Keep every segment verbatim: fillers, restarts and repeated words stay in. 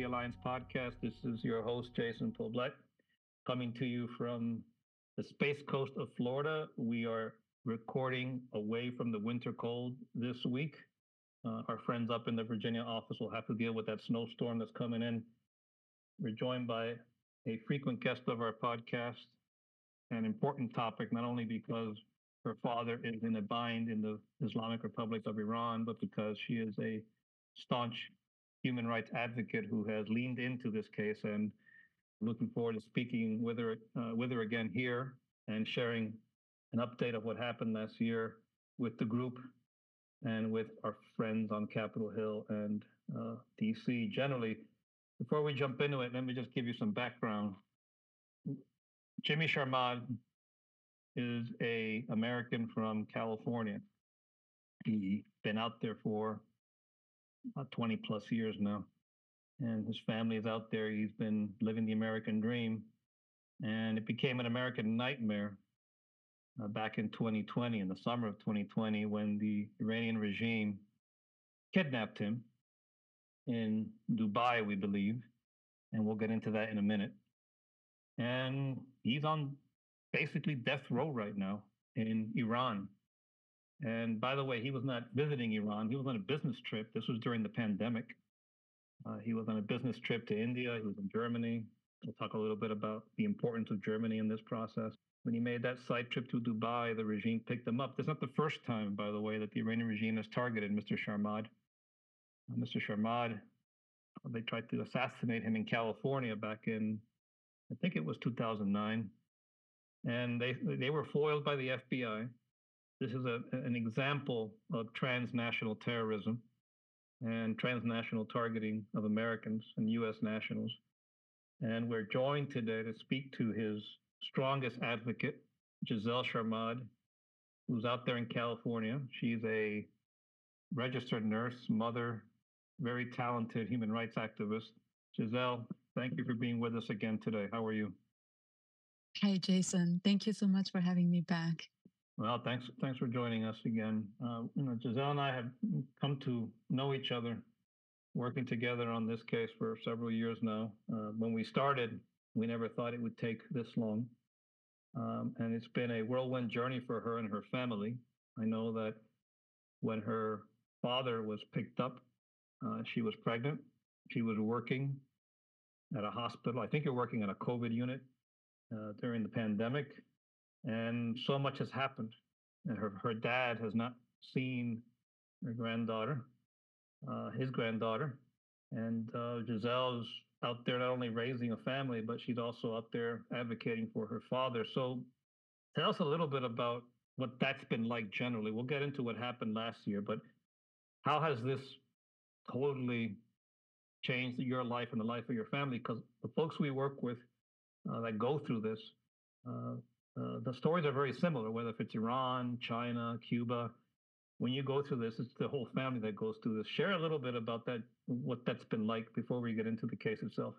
Alliance podcast. This is your host, Jason Poblet, coming to you from the Space Coast of Florida. We are recording away from the winter cold this week. Uh, our friends up in the Virginia office will have to deal with that snowstorm that's coming in. We're joined by a frequent guest of our podcast, an important topic, not only because her father is in a bind in the Islamic Republic of Iran, but because she is a staunch human rights advocate who has leaned into this case, and looking forward to speaking with her, uh, with her again here and sharing an update of what happened last year with the group and with our friends on Capitol Hill and uh, D C generally. Before we jump into it, let me just give you some background. Jimmy Sharmad is a American from California. He's been out there for about twenty plus years now, and his family is out there. He's been living the American dream, and it became an American nightmare uh, back in twenty twenty, in the summer of twenty twenty, when the Iranian regime kidnapped him in Dubai, we believe, and we'll get into that in a minute. And he's on basically death row right now in Iran. And by the way, he was not visiting Iran. He was on a business trip. This was during the pandemic. Uh, he was on a business trip to India. He was in Germany. We'll talk a little bit about the importance of Germany in this process. When he made that side trip to Dubai, the regime picked him up. This is not the first time, by the way, that the Iranian regime has targeted Mister Sharmad. Uh, Mister Sharmad, they tried to assassinate him in California back in, I think it was two thousand nine. And they they were foiled by the F B I. This is a, an example of transnational terrorism and transnational targeting of Americans and U S nationals. And we're joined today to speak to his strongest advocate, Giselle Sharmad, who's out there in California. She's a registered nurse, mother, very talented human rights activist. Giselle, thank you for being with us again today. How are you? Hi, Jason. Thank you so much for having me back. Well, thanks thanks for joining us again. Uh, you know, Giselle and I have come to know each other, working together on this case for several years now. Uh, when we started, we never thought it would take this long. Um, and it's been a whirlwind journey for her and her family. I know that when her father was picked up, uh, she was pregnant. She was working at a hospital. I think you're working at a COVID unit uh, during the pandemic. And so much has happened. And her, her dad has not seen her granddaughter, uh, his granddaughter. And uh, Giselle's out there not only raising a family, but she's also out there advocating for her father. So tell us a little bit about what that's been like generally. We'll get into what happened last year, but how has this totally changed your life and the life of your family? Because the folks we work with uh, that go through this, uh, uh, the stories are very similar, whether if it's Iran, China, Cuba. When you go through this, it's the whole family that goes through this. Share a little bit about that, what that's been like before we get into the case itself.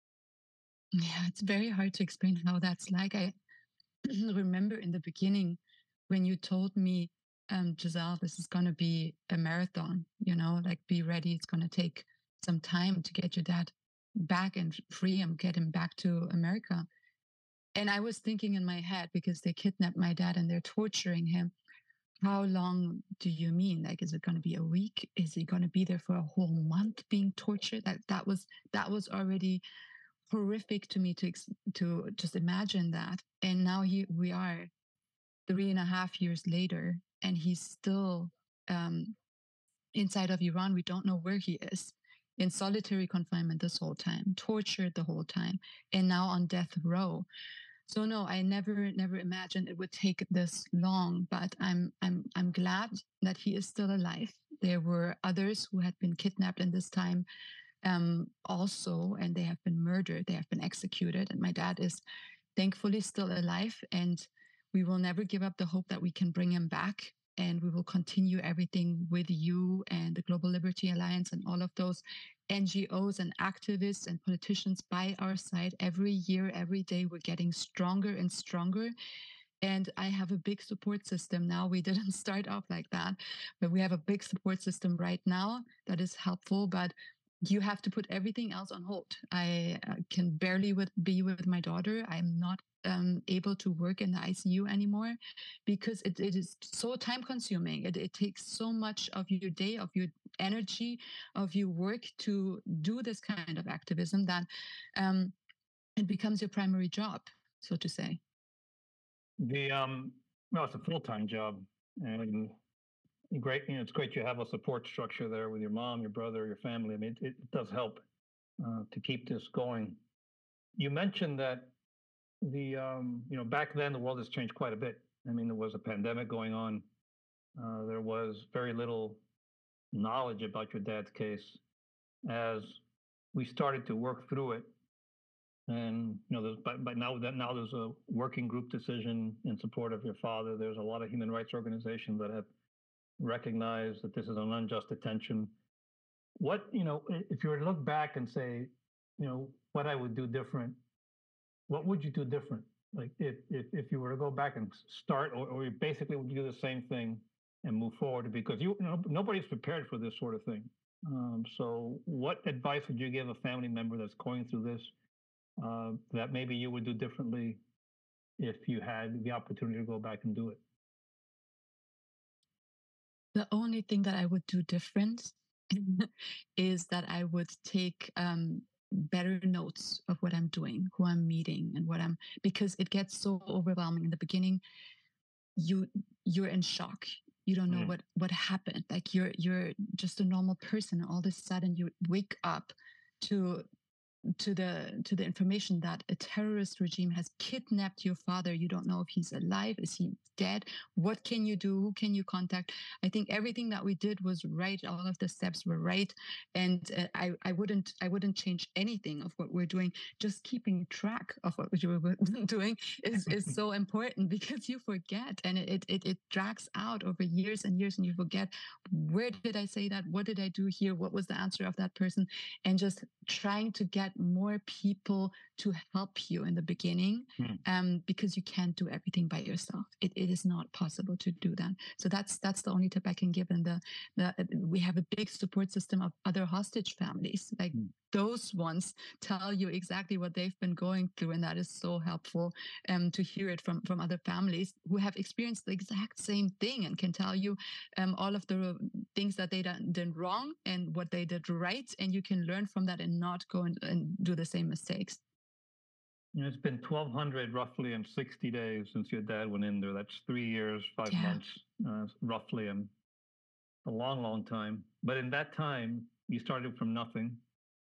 Yeah, it's very hard to explain how that's like. I remember in the beginning when you told me, um, Giselle, this is going to be a marathon, you know, like be ready. It's going to take some time to get your dad back and free him, get him back to America. And I was thinking in my head, because they kidnapped my dad and they're torturing him, how long do you mean? Like, is it going to be a week? Is he going to be there for a whole month being tortured? That that was that was already horrific to me to to just imagine that. And now he we are three and a half years later, and he's still um, inside of Iran. We don't know where he is, in solitary confinement this whole time, tortured the whole time, and now on death row. So no, I never, never imagined it would take this long, but I'm, I'm, I'm glad that he is still alive. There were others who had been kidnapped in this time, um, also, and they have been murdered. They have been executed. And my dad is thankfully still alive, and we will never give up the hope that we can bring him back. And we will continue everything with you and the Global Liberty Alliance and all of those N G Os and activists and politicians by our side. Every year, every day, we're getting stronger and stronger. And I have a big support system now. We didn't start off like that, but we have a big support system right now that is helpful. But you have to put everything else on hold. I uh, can barely with, be with my daughter. I'm not um, able to work in the I C U anymore because it, it is so time consuming. It, it takes so much of your day, of your energy, of your work to do this kind of activism that um, it becomes your primary job, so to say. The um, no, it's a full time job, and great. You know, it's great you have a support structure there with your mom, your brother, your family. I mean, it, it does help uh, to keep this going. You mentioned that the um, you know back then the world has changed quite a bit. I mean, there was a pandemic going on. Uh, there was very little knowledge about your dad's case. As we started to work through it, and you know, there's, but, but now that now there's a working group decision in support of your father. There's a lot of human rights organizations that have recognized that this is an unjust detention. What you know, if you were to look back and say, you know, what I would do different, what would you do different? Like if if, if you were to go back and start, or, or you basically would do the same thing and move forward because you, you know nobody's prepared for this sort of thing. Um, so, what advice would you give a family member that's going through this uh, that maybe you would do differently if you had the opportunity to go back and do it? The only thing that I would do different is that I would take um, better notes of what I'm doing, who I'm meeting, and what I'm because it gets so overwhelming in the beginning. You you're in shock. You don't know Mm. what what happened. Like you're you're just a normal person, and all of a sudden you wake up to to the to the information that a terrorist regime has kidnapped your father. You don't know if he's alive, is he dead, what can you do, who can you contact. I think everything that we did was right, all of the steps were right, and uh, i i wouldn't i wouldn't change anything of what we're doing. Just keeping track of what we were doing is is so important because you forget, and it it, it drags out over years and years, and you forget, where did I say that, what did I do here, what was the answer of that person. And just trying to get more people to help you in the beginning, Mm. um, because you can't do everything by yourself. It, it is not possible to do that. So that's that's the only tip I can give. And the, the we have a big support system of other hostage families. Like mm. those ones tell you exactly what they've been going through, and that is so helpful um, to hear it from from other families who have experienced the exact same thing and can tell you um, all of the things that they done, did wrong and what they did right, and you can learn from that and not go and, and do the same mistakes. You know, it's been twelve hundred roughly in sixty days since your dad went in there. That's three years, five yeah. months, uh, roughly, and a long, long time. But in that time, you started from nothing,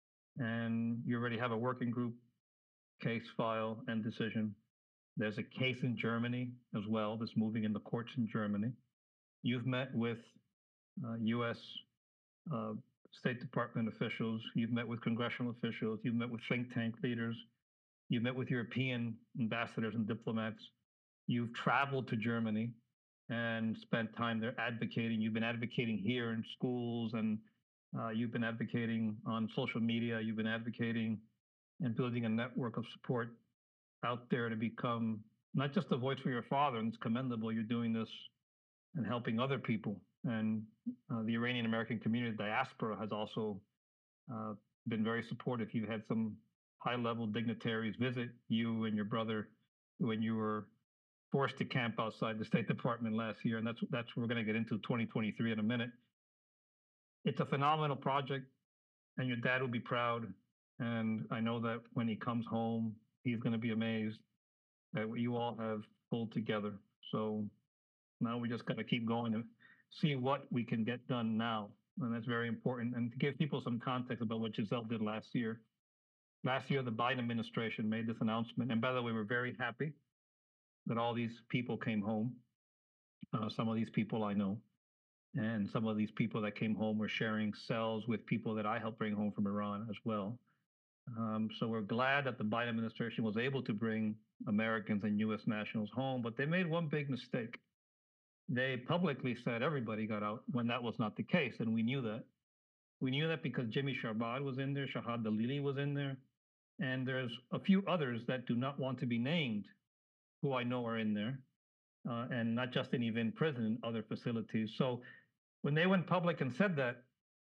and you already have a working group, case file, and decision. There's a case in Germany as well that's moving in the courts in Germany. You've met with uh, U S uh, State Department officials. You've met with congressional officials. You've met with think tank leaders. You've met with European ambassadors and diplomats. You've traveled to Germany and spent time there advocating. You've been advocating here in schools, and uh, you've been advocating on social media. You've been advocating and building a network of support out there to become not just a voice for your father, and it's commendable you're doing this and helping other people. And uh, the Iranian American community diaspora has also uh, been very supportive. You've had some high-level dignitaries visit you and your brother when you were forced to camp outside the State Department last year, and that's that's what we're going to get into twenty twenty-three in a minute. It's a phenomenal project, and your dad will be proud. And I know that when he comes home, he's going to be amazed at what you all have pulled together. So now we just got to keep going and see what we can get done now, and that's very important. And to give people some context about what Giselle did last year. Last year, the Biden administration made this announcement. And by the way, we're very happy that all these people came home. Uh, some of these people I know. And some of these people that came home were sharing cells with people that I helped bring home from Iran as well. Um, so we're glad that the Biden administration was able to bring Americans and U S nationals home. But they made one big mistake. They publicly said everybody got out when that was not the case. And we knew that. We knew that because Jimmy Sharbad was in there, Shahad Dalili was in there. And there's a few others that do not want to be named who I know are in there, uh, and not just in Evin prison, other facilities. So when they went public and said that,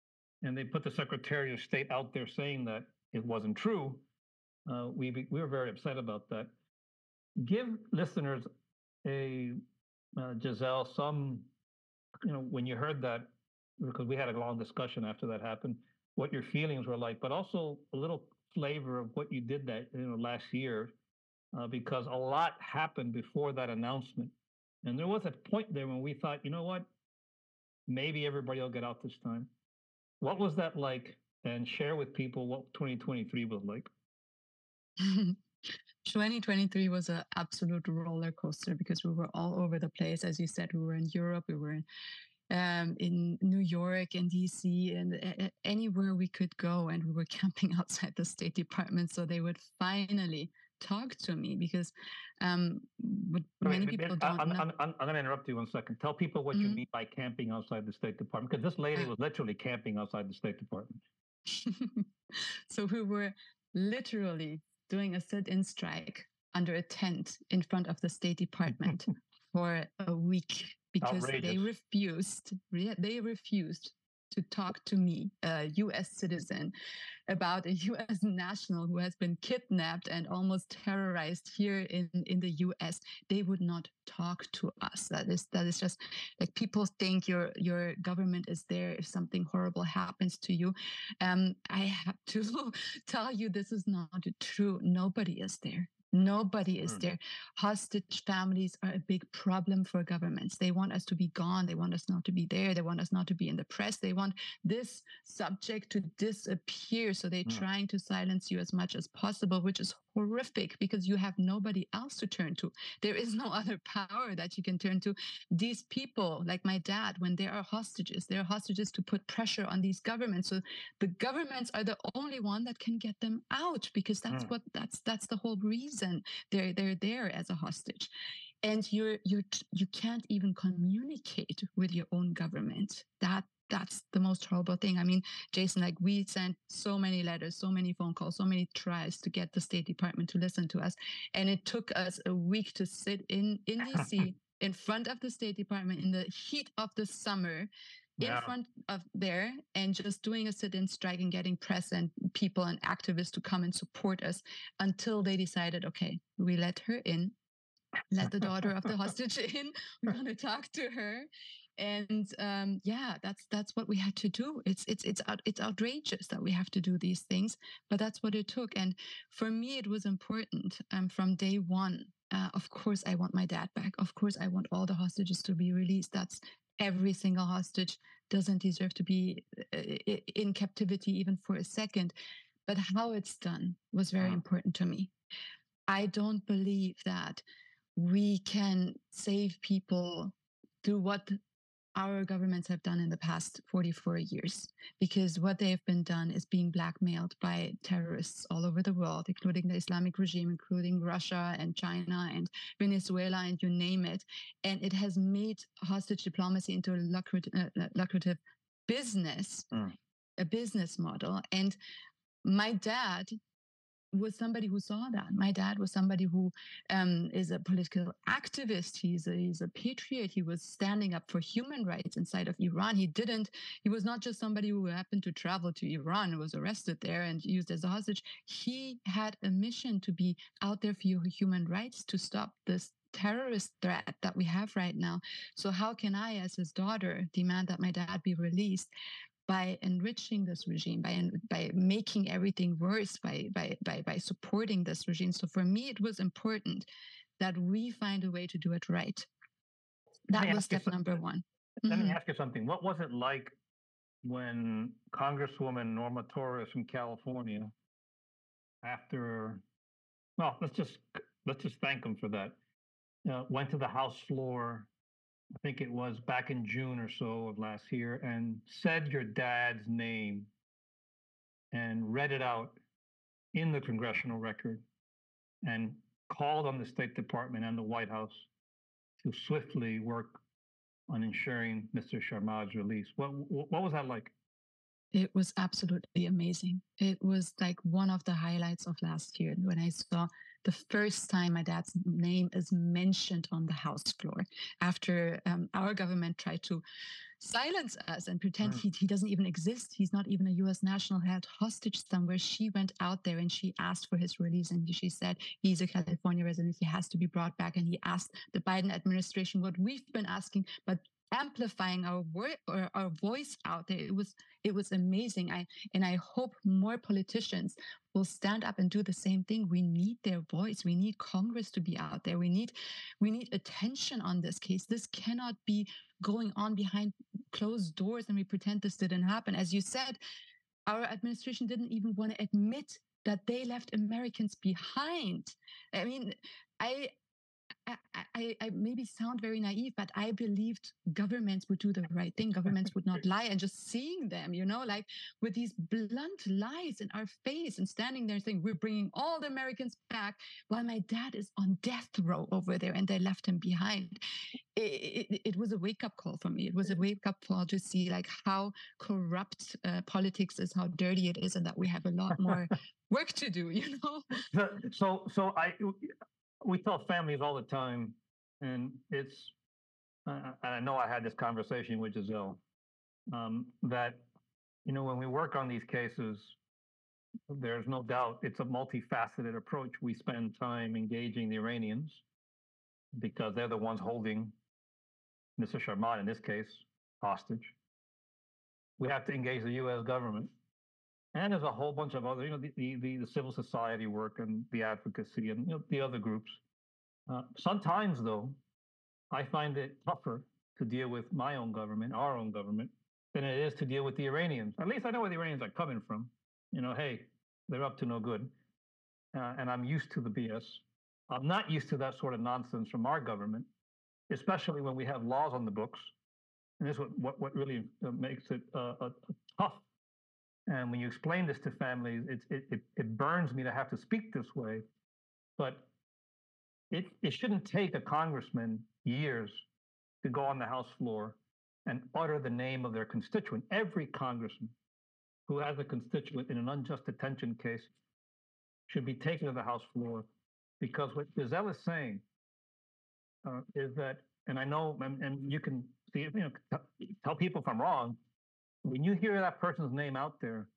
and they put the Secretary of State out there saying that it wasn't true, uh, we we were very upset about that. Give listeners a uh, Giselle some, you know, when you heard that, because we had a long discussion after that happened, what your feelings were like, but also a little flavor of what you did that, you know, last year, uh, because a lot happened before that announcement. And there was a point there when we thought, you know what, maybe everybody will get out this time. What was that like? And share with people what twenty twenty-three was like. twenty twenty-three was an absolute roller coaster because we were all over the place. As you said, we were in Europe, we were in um, in New York and D C and uh, anywhere we could go, and we were camping outside the State Department so they would finally talk to me, because um, what many Wait, people I, don't I'm, know. I'm, I'm, I'm going to interrupt you one second. Tell people what Mhm. you mean by camping outside the State Department, because this lady Uh, was literally camping outside the State Department. So we were literally doing a sit-in strike under a tent in front of the State Department for a week because they Outrageous. refused, re- they refused to talk to me, a U S citizen, about a U S national who has been kidnapped and almost terrorized here in, in the U S. They would not talk to us. That is that is just like, people think your your government is there if something horrible happens to you. Um, I have to tell you, this is not true. Nobody is there. Nobody is Hmm. there. Hostage families are a big problem for governments. They want us to be gone. They want us not to be there. They want us not to be in the press. They want this subject to disappear. So they're Hmm. trying to silence you as much as possible, which is horrific because you have nobody else to turn to. There is no other power that you can turn to. These people, like my dad, when they are hostages, they're hostages to put pressure on these governments. So the governments are the only one that can get them out, because that's Hmm. what that's that's the whole reason they're they're there as a hostage. And you're you you can't even communicate with your own government. That that's the most horrible thing. I mean, Jason, like, we sent so many letters, so many phone calls, so many tries to get the State Department to listen to us. And it took us a week to sit in, in D C in front of the State Department in the heat of the summer, in Yeah. front of there, and just doing a sit-in strike and getting press and people and activists to come and support us until they decided, okay, we let her in, let the daughter of the hostage in. We're going to talk to her. And um, yeah, that's that's what we had to do. It's it's it's out, it's outrageous that we have to do these things, but that's what it took. And for me, it was important um, from day one. Uh, of course, I want my dad back. Of course, I want all the hostages to be released. That's every single hostage doesn't deserve to be uh, in captivity even for a second. But how it's done was very important to me. I don't believe that we can save people through what our governments have done in the past forty-four years, because what they have been done is being blackmailed by terrorists all over the world, including the Islamic regime, including Russia and China and Venezuela, and you name it. And it has made hostage diplomacy into a lucrative, uh, lucrative business, Mm. a business model. And my dad was somebody who saw that. My dad was somebody who um, is a political activist. He's a, he's a patriot. He was standing up for human rights inside of Iran. He didn't, he was not just somebody who happened to travel to Iran and was arrested there and used as a hostage. He had a mission to be out there for human rights, to stop this terrorist threat that we have right now. So how can I, as his daughter, demand that my dad be released? By enriching this regime, by by making everything worse, by by by by supporting this regime. So for me, it was important that we find a way to do it right. That was step number one. Let me ask you something. What was it like when Congresswoman Norma Torres from California, after, well, let's just let's just thank them for that, uh, went to the House floor, I think it was back in June or so of last year, and said your dad's name and read it out in the congressional record and called on the State Department and the White House to swiftly work on ensuring Mister Sharmad's release. What what was that like? It was absolutely amazing. It was like one of the highlights of last year when I saw the first time my dad's name is mentioned on the House floor after um, our government tried to silence us and pretend Mm. he, he doesn't even exist. He's not even a U S national held hostage somewhere. She went out there and she asked for his release. And she said, he's a California resident. He has to be brought back. And he asked the Biden administration what we've been asking, but amplifying our word or our voice out there. It was it was amazing. I and I hope more politicians will stand up and do the same thing. We need their voice. We need Congress to be out there. We need we need attention on this case. This cannot be going on behind closed doors and we pretend this didn't happen. As you said, our administration didn't even want to admit that they left Americans behind. I mean, I I, I, I maybe sound very naive, but I believed governments would do the right thing. Governments would not lie. And just seeing them, you know, like with these blunt lies in our face and standing there saying, we're bringing all the Americans back while my dad is on death row over there and they left him behind. It, it, it was a wake up call for me. It was a wake up call to see like how corrupt uh, politics is, how dirty it is, and that we have a lot more work to do, you know? So, so I, we tell families all the time, and it's, uh, I know I had this conversation with Giselle, um, that, you know, when we work on these cases, there's no doubt it's a multifaceted approach. We spend time engaging the Iranians because they're the ones holding Mister Sharmat, in this case, hostage. We have to engage the U S government. And there's a whole bunch of other, you know, the, the, the civil society work and the advocacy and, you know, the other groups. Uh, sometimes, though, I find it tougher to deal with my own government, our own government, than it is to deal with the Iranians. At least I know where the Iranians are coming from. You know, hey, they're up to no good. Uh, and I'm used to the B S. I'm not used to that sort of nonsense from our government, especially when we have laws on the books. And this is what, what, what really makes it uh, uh, tough. And when you explain this to families, it, it, it, it burns me to have to speak this way. But it, it shouldn't take a congressman years to go on the House floor and utter the name of their constituent. Every congressman who has a constituent in an unjust detention case should be taken to the House floor, because what Giselle is saying uh, is that, and I know, and, and you can see, you know, t- tell people if I'm wrong, when you hear that person's name out there,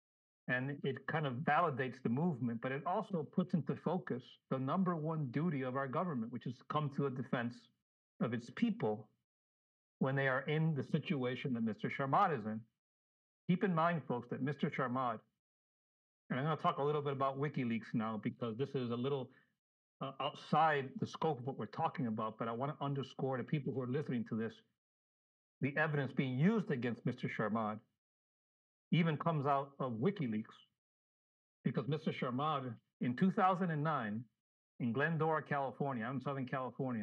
and it kind of validates the movement, but it also puts into focus the number one duty of our government, which is to come to the defense of its people when they are in the situation that Mister Sharmat is in. Keep in mind, folks, that Mister Sharmat, and I'm going to talk a little bit about WikiLeaks now, because this is a little uh, outside the scope of what we're talking about, but I want to underscore to people who are listening to this, the evidence being used against Mister Sharmat even comes out of WikiLeaks, because Mister Sharmat, in two thousand nine, in Glendora, California, out in Southern California,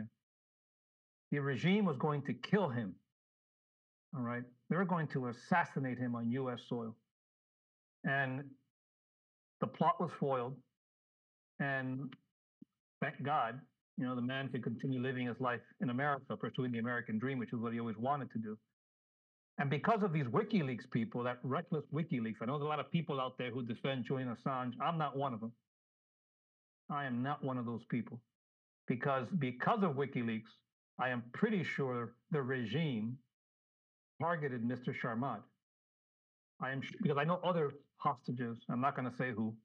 the regime was going to kill him. All right. They were going to assassinate him on U S soil. And the plot was foiled. And thank God, you know, the man could continue living his life in America, pursuing the American dream, which is what he always wanted to do. And because of these WikiLeaks people, that reckless WikiLeaks, I know there's a lot of people out there who defend Julian Assange. I'm not one of them. I am not one of those people. Because because of WikiLeaks, I am pretty sure the regime targeted Mister Sharmat. I am because I know other hostages, I'm not going to say who,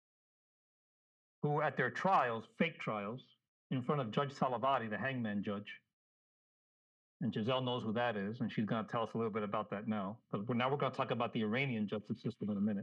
who at their trials, fake trials, in front of Judge Salavati, the hangman judge. And Giselle knows who that is, and she's going to tell us a little bit about that now. But now we're going to talk about the Iranian justice system in a minute.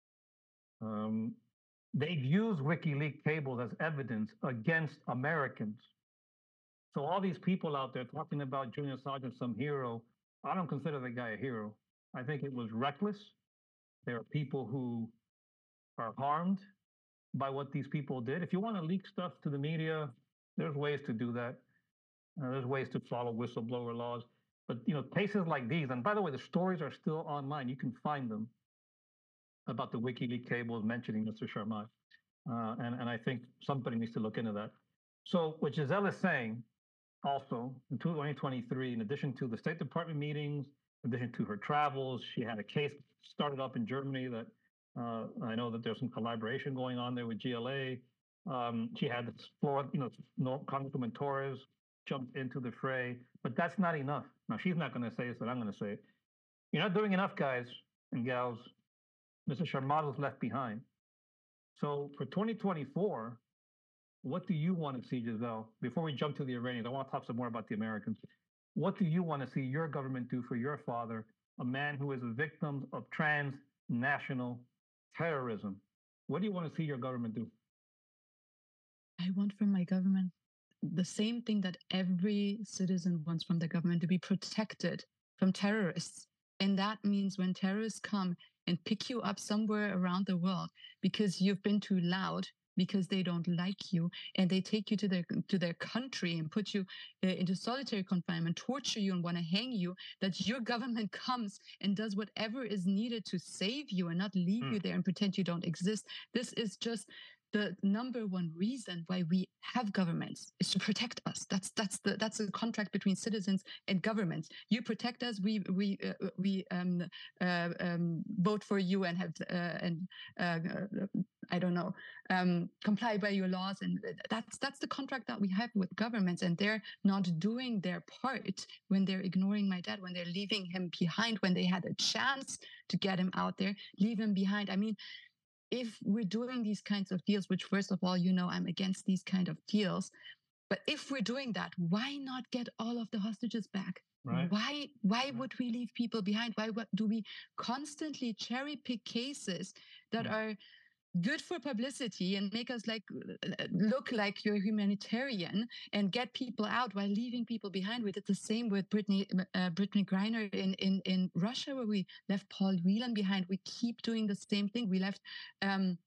Um, they've used WikiLeaks cables as evidence against Americans. So all these people out there talking about Julian Assange as some hero, I don't consider the guy a hero. I think it was reckless. There are people who are harmed by what these people did. If you want to leak stuff to the media, there's ways to do that. Uh, there's ways to follow whistleblower laws. But, you know, cases like these, and by the way, the stories are still online. You can find them about the WikiLeaks cables mentioning Mister Sharmat. Uh, and, and I think somebody needs to look into that. So what Giselle is saying also, in twenty twenty-three, in addition to the State Department meetings, in addition to her travels, she had a case started up in Germany that uh, I know that there's some collaboration going on there with G L A. Um, she had this floor, you know, no, Congresswoman Torres jumped into the fray, but that's not enough. Now she's not going to say it, but I'm going to say it. You're not doing enough, guys and gals. Mister Sharmad was left behind. So for twenty twenty-four, what do you want to see, Giselle? Before we jump to the Iranians, I want to talk some more about the Americans. What do you want to see your government do for your father, a man who is a victim of transnational terrorism? What do you want to see your government do? I want from my government the same thing that every citizen wants from the government, to be protected from terrorists. And that means when terrorists come and pick you up somewhere around the world because you've been too loud, because they don't like you, and they take you to their to their country and put you uh, into solitary confinement, torture you, and want to hang you, that your government comes and does whatever is needed to save you and not leave mm. you there and pretend you don't exist. This is just the number one reason why we have governments, is to protect us. That's that's the that's a contract between citizens and governments. You protect us, we we uh, we um, uh, um, vote for you and have uh, and uh, I don't know um, comply by your laws, and that's that's the contract that we have with governments. And they're not doing their part when they're ignoring my dad, when they're leaving him behind, when they had a chance to get him out there, leave him behind. I mean, if we're doing these kinds of deals, which first of all, you know, I'm against these kind of deals, but if we're doing that, why not get all of the hostages back? Right. Why why right. would we leave people behind? Why what, do we constantly cherry pick cases that mm. are good for publicity and make us like look like you're humanitarian and get people out while leaving people behind? We did the same with Brittany uh, Brittany Griner in, in in Russia, where we left Paul Whelan behind. We keep doing the same thing. We left um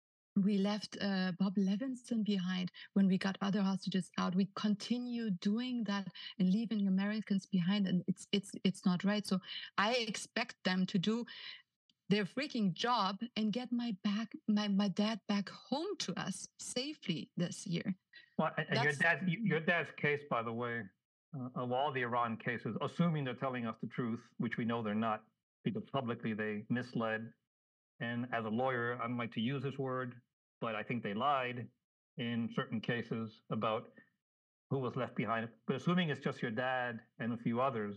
we left uh, Bob Levinson behind when we got other hostages out. We continue doing that and leaving Americans behind, and it's it's it's not right. So I expect them to do their freaking job and get my back my, my dad back home to us safely this year. Well, and That's, your dad's your dad's case, by the way, uh, of all the Iran cases, assuming they're telling us the truth, which we know they're not, because publicly they misled. And as a lawyer, I don't like to use this word, but I think they lied in certain cases about who was left behind. But assuming it's just your dad and a few others,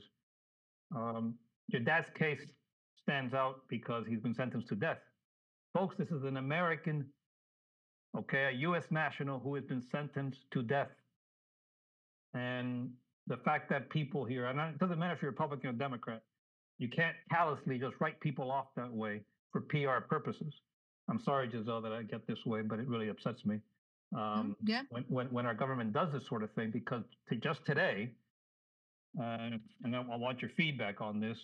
um, your dad's case stands out because he's been sentenced to death. Folks, this is an American, okay, a U S national who has been sentenced to death. And the fact that people here, and it doesn't matter if you're Republican or Democrat, you can't callously just write people off that way for P R purposes. I'm sorry, Giselle, that I get this way, but it really upsets me. Um, yeah. When, when when our government does this sort of thing, because to just today, uh, and I, I want your feedback on this,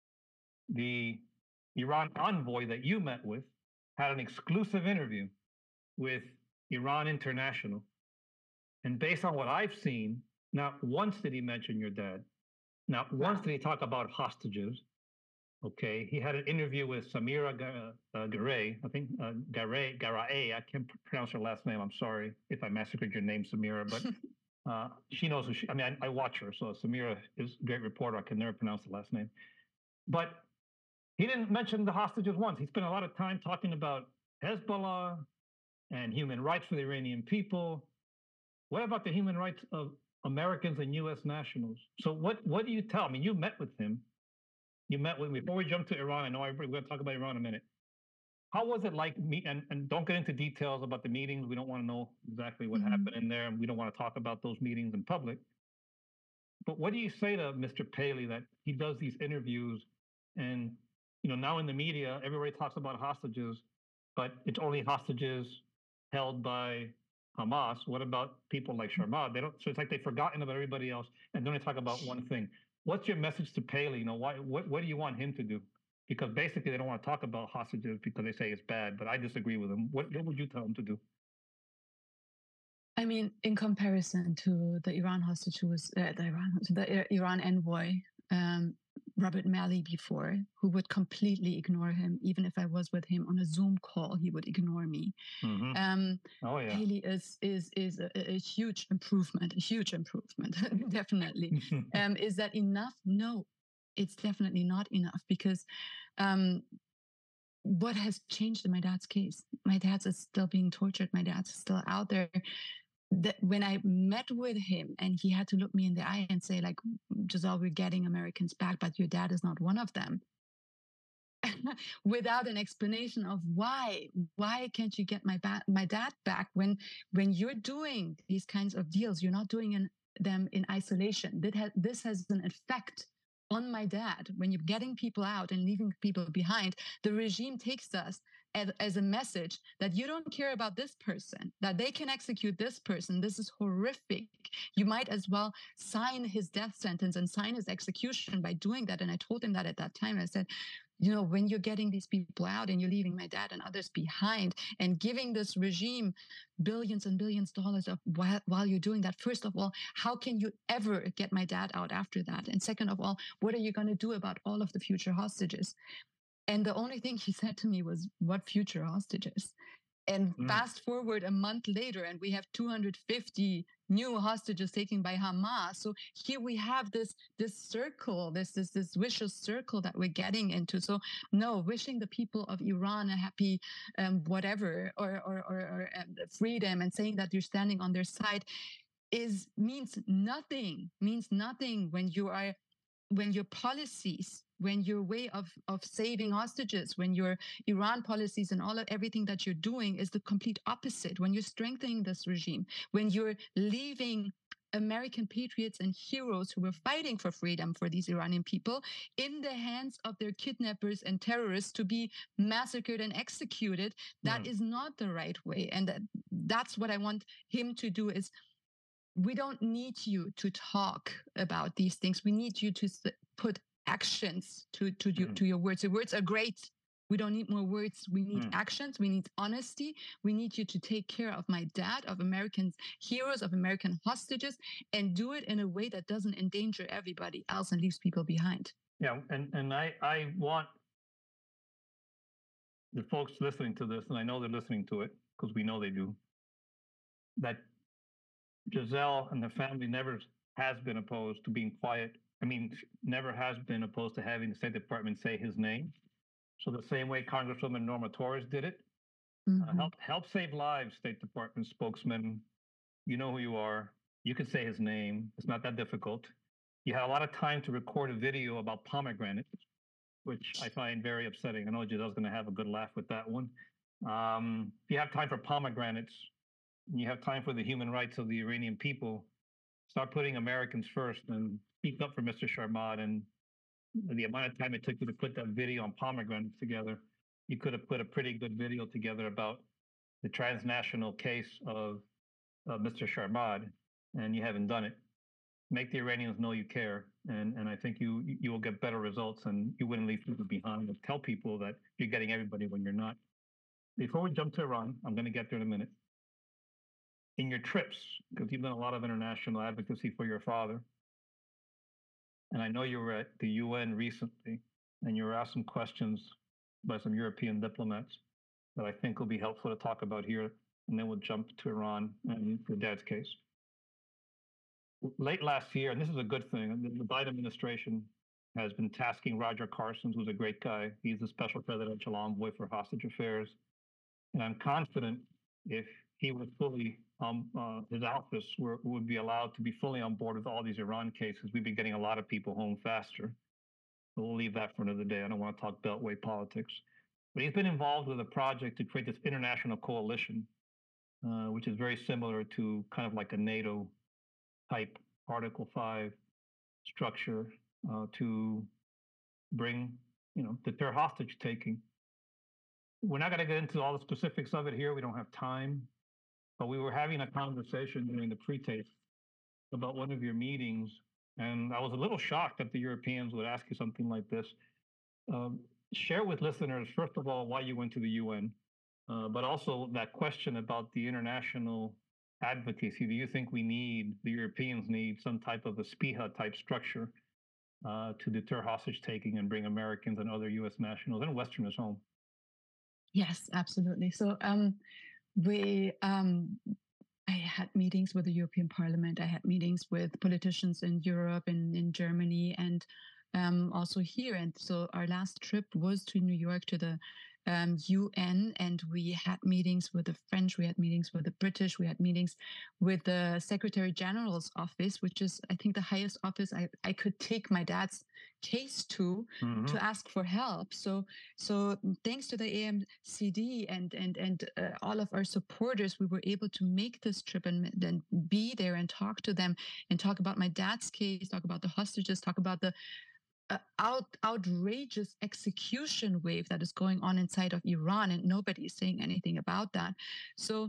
the Iran envoy that you met with had an exclusive interview with Iran International. And based on what I've seen, not once did he mention your dad. Not once did he talk about hostages. Okay, he had an interview with Samira uh, Garay, I think uh, Garay, Garay, I can't pronounce her last name. I'm sorry if I massacred your name, Samira, but uh, she knows who she, I mean, I, I watch her. So Samira is a great reporter. I can never pronounce the last name. But he didn't mention the hostages once. He spent a lot of time talking about Hezbollah and human rights for the Iranian people. What about the human rights of Americans and U S nationals? So what, what do you tell? I mean, you met with him. You met with me. Before we jump to Iran, I know we're going to talk about Iran in a minute. How was it like meet? And, and don't get into details about the meetings. We don't want to know exactly what mm-hmm. happened in there, and we don't want to talk about those meetings in public. But what do you say to Mister Paley that he does these interviews, and you know now in the media everybody talks about hostages, but it's only hostages held by Hamas? What about people like Sharmad? They don't. So it's like they've forgotten about everybody else, and then they talk about one thing. What's your message to Paley? You know, why? What, what do you want him to do? Because basically they don't want to talk about hostages because they say it's bad. But I disagree with him. What, what would you tell him to do? I mean, in comparison to the Iran hostage who was uh, the Iran the Iran envoy, um, Robert Malley before, who would completely ignore him. Even if I was with him on a Zoom call, he would ignore me. Mm-hmm. Um, oh, yeah. Paley is is is a, a huge improvement, a huge improvement, definitely. um, is that enough? No, it's definitely not enough, because um, what has changed in my dad's case? My dad's is still being tortured. My dad's still out there. That when I met with him and he had to look me in the eye and say, like, Giselle, we're getting Americans back, but your dad is not one of them. Without an explanation of why, why can't you get my ba- my dad back when when you're doing these kinds of deals, you're not doing in, them in isolation. That ha- this has an effect on my dad. When you're getting people out and leaving people behind, the regime takes us as, as a message that you don't care about this person, that they can execute this person. This is horrific. You might as well sign his death sentence and sign his execution by doing that. And I told him that at that time. I said, you know, when you're getting these people out and you're leaving my dad and others behind and giving this regime billions and billions of dollars of while, while you're doing that, first of all, how can you ever get my dad out after that? And second of all, what are you going to do about all of the future hostages? And the only thing he said to me was, what future hostages? And mm. fast forward a month later, and we have two hundred fifty new hostages taken by Hamas. So here we have this this circle, this this this vicious circle that we're getting into. So no, wishing the people of Iran a happy um, whatever or or, or, or um, freedom and saying that you're standing on their side is means nothing. Means nothing when you are when your policies, when your way of, of saving hostages, when your Iran policies and all of everything that you're doing is the complete opposite, when you're strengthening this regime, when you're leaving American patriots and heroes who were fighting for freedom for these Iranian people in the hands of their kidnappers and terrorists to be massacred and executed, that mm. is not the right way. And that, that's what I want him to do is, we don't need you to talk about these things. We need you to put actions to, to, mm. your, to your words. Your words are great. We don't need more words. We need mm. actions. We need honesty. We need you to take care of my dad, of Americans, heroes, of American hostages, and do it in a way that doesn't endanger everybody else and leaves people behind. Yeah, and, and I, I want the folks listening to this, and I know they're listening to it because we know they do, that Giselle and the family never has been opposed to being quiet. I mean, never has been opposed to having the State Department say his name. So the same way Congresswoman Norma Torres did it, mm-hmm. uh, help help save lives, State Department spokesman. You know who you are. You can say his name. It's not that difficult. You had a lot of time to record a video about pomegranates, which I find very upsetting. I know Giselle's going to have a good laugh with that one. Um, if you have time for pomegranates, and you have time for the human rights of the Iranian people, start putting Americans first and speak up for Mister Sharmad. And the amount of time it took you to put that video on pomegranates together, you could have put a pretty good video together about the transnational case of uh, Mister Sharmad, and you haven't done it. Make the Iranians know you care, and, and I think you you will get better results, and you wouldn't leave people behind. And tell people that you're getting everybody when you're not. Before we jump to Iran, I'm going to get there in a minute. In your trips, because you've done a lot of international advocacy for your father, and I know you were at the U N recently, and you were asked some questions by some European diplomats that I think will be helpful to talk about here, and then we'll jump to Iran and your dad's case. Late last year, and this is a good thing, the Biden administration has been tasking Roger Carson, who's a great guy. He's the special presidential envoy for hostage affairs. And I'm confident if he was fully, um, uh, his office were, would be allowed to be fully on board with all these Iran cases, we'd be getting a lot of people home faster. But we'll leave that for another day. I don't want to talk Beltway politics. But he's been involved with a project to create this international coalition, uh, which is very similar to kind of like a NATO type Article five structure uh, to bring, you know, deter hostage taking. We're not going to get into all the specifics of it here. We don't have time. But we were having a conversation during the pre-tape about one of your meetings, and I was a little shocked that the Europeans would ask you something like this. Um, share with listeners, first of all, why you went to the U N, uh, but also that question about the international advocacy. Do you think we need, the Europeans need some type of a SPIHA type structure uh, to deter hostage taking and bring Americans and other U S nationals and Westerners home? Yes, absolutely. So um, we, um, I had meetings with the European Parliament. I had meetings with politicians in Europe and in Germany and um, also here. And so our last trip was to New York to the um, U N, and we had meetings with the French, we had meetings with the British, we had meetings with the Secretary General's office, which is, I think, the highest office I, I could take my dad's case to Mhm. to ask for help. So, so thanks to the A M C D and and and uh, all of our supporters, we were able to make this trip and then be there and talk to them and talk about my dad's case, talk about the hostages, talk about the uh, out, outrageous execution wave that is going on inside of Iran, and nobody is saying anything about that. So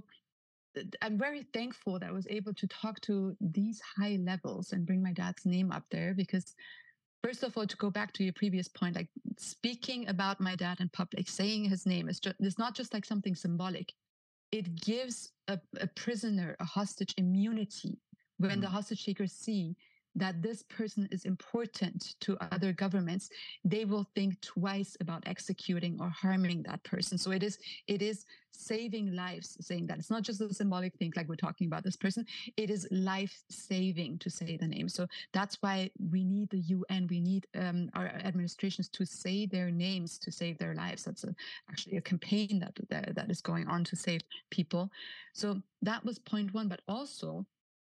I'm very thankful that I was able to talk to these high levels and bring my dad's name up there because, first of all, to go back to your previous point, like speaking about my dad in public, saying his name is just, it's not just like something symbolic. It gives a, a prisoner, a hostage immunity when mm. the hostage takers see that this person is important to other governments, they will think twice about executing or harming that person. So it is it is saving lives, saying that. It's not just a symbolic thing like we're talking about this person. It is life-saving to say the name. So that's why we need the U N, we need um, our administrations to say their names to save their lives. That's a, actually a campaign that, that that is going on to save people. So that was point one, but also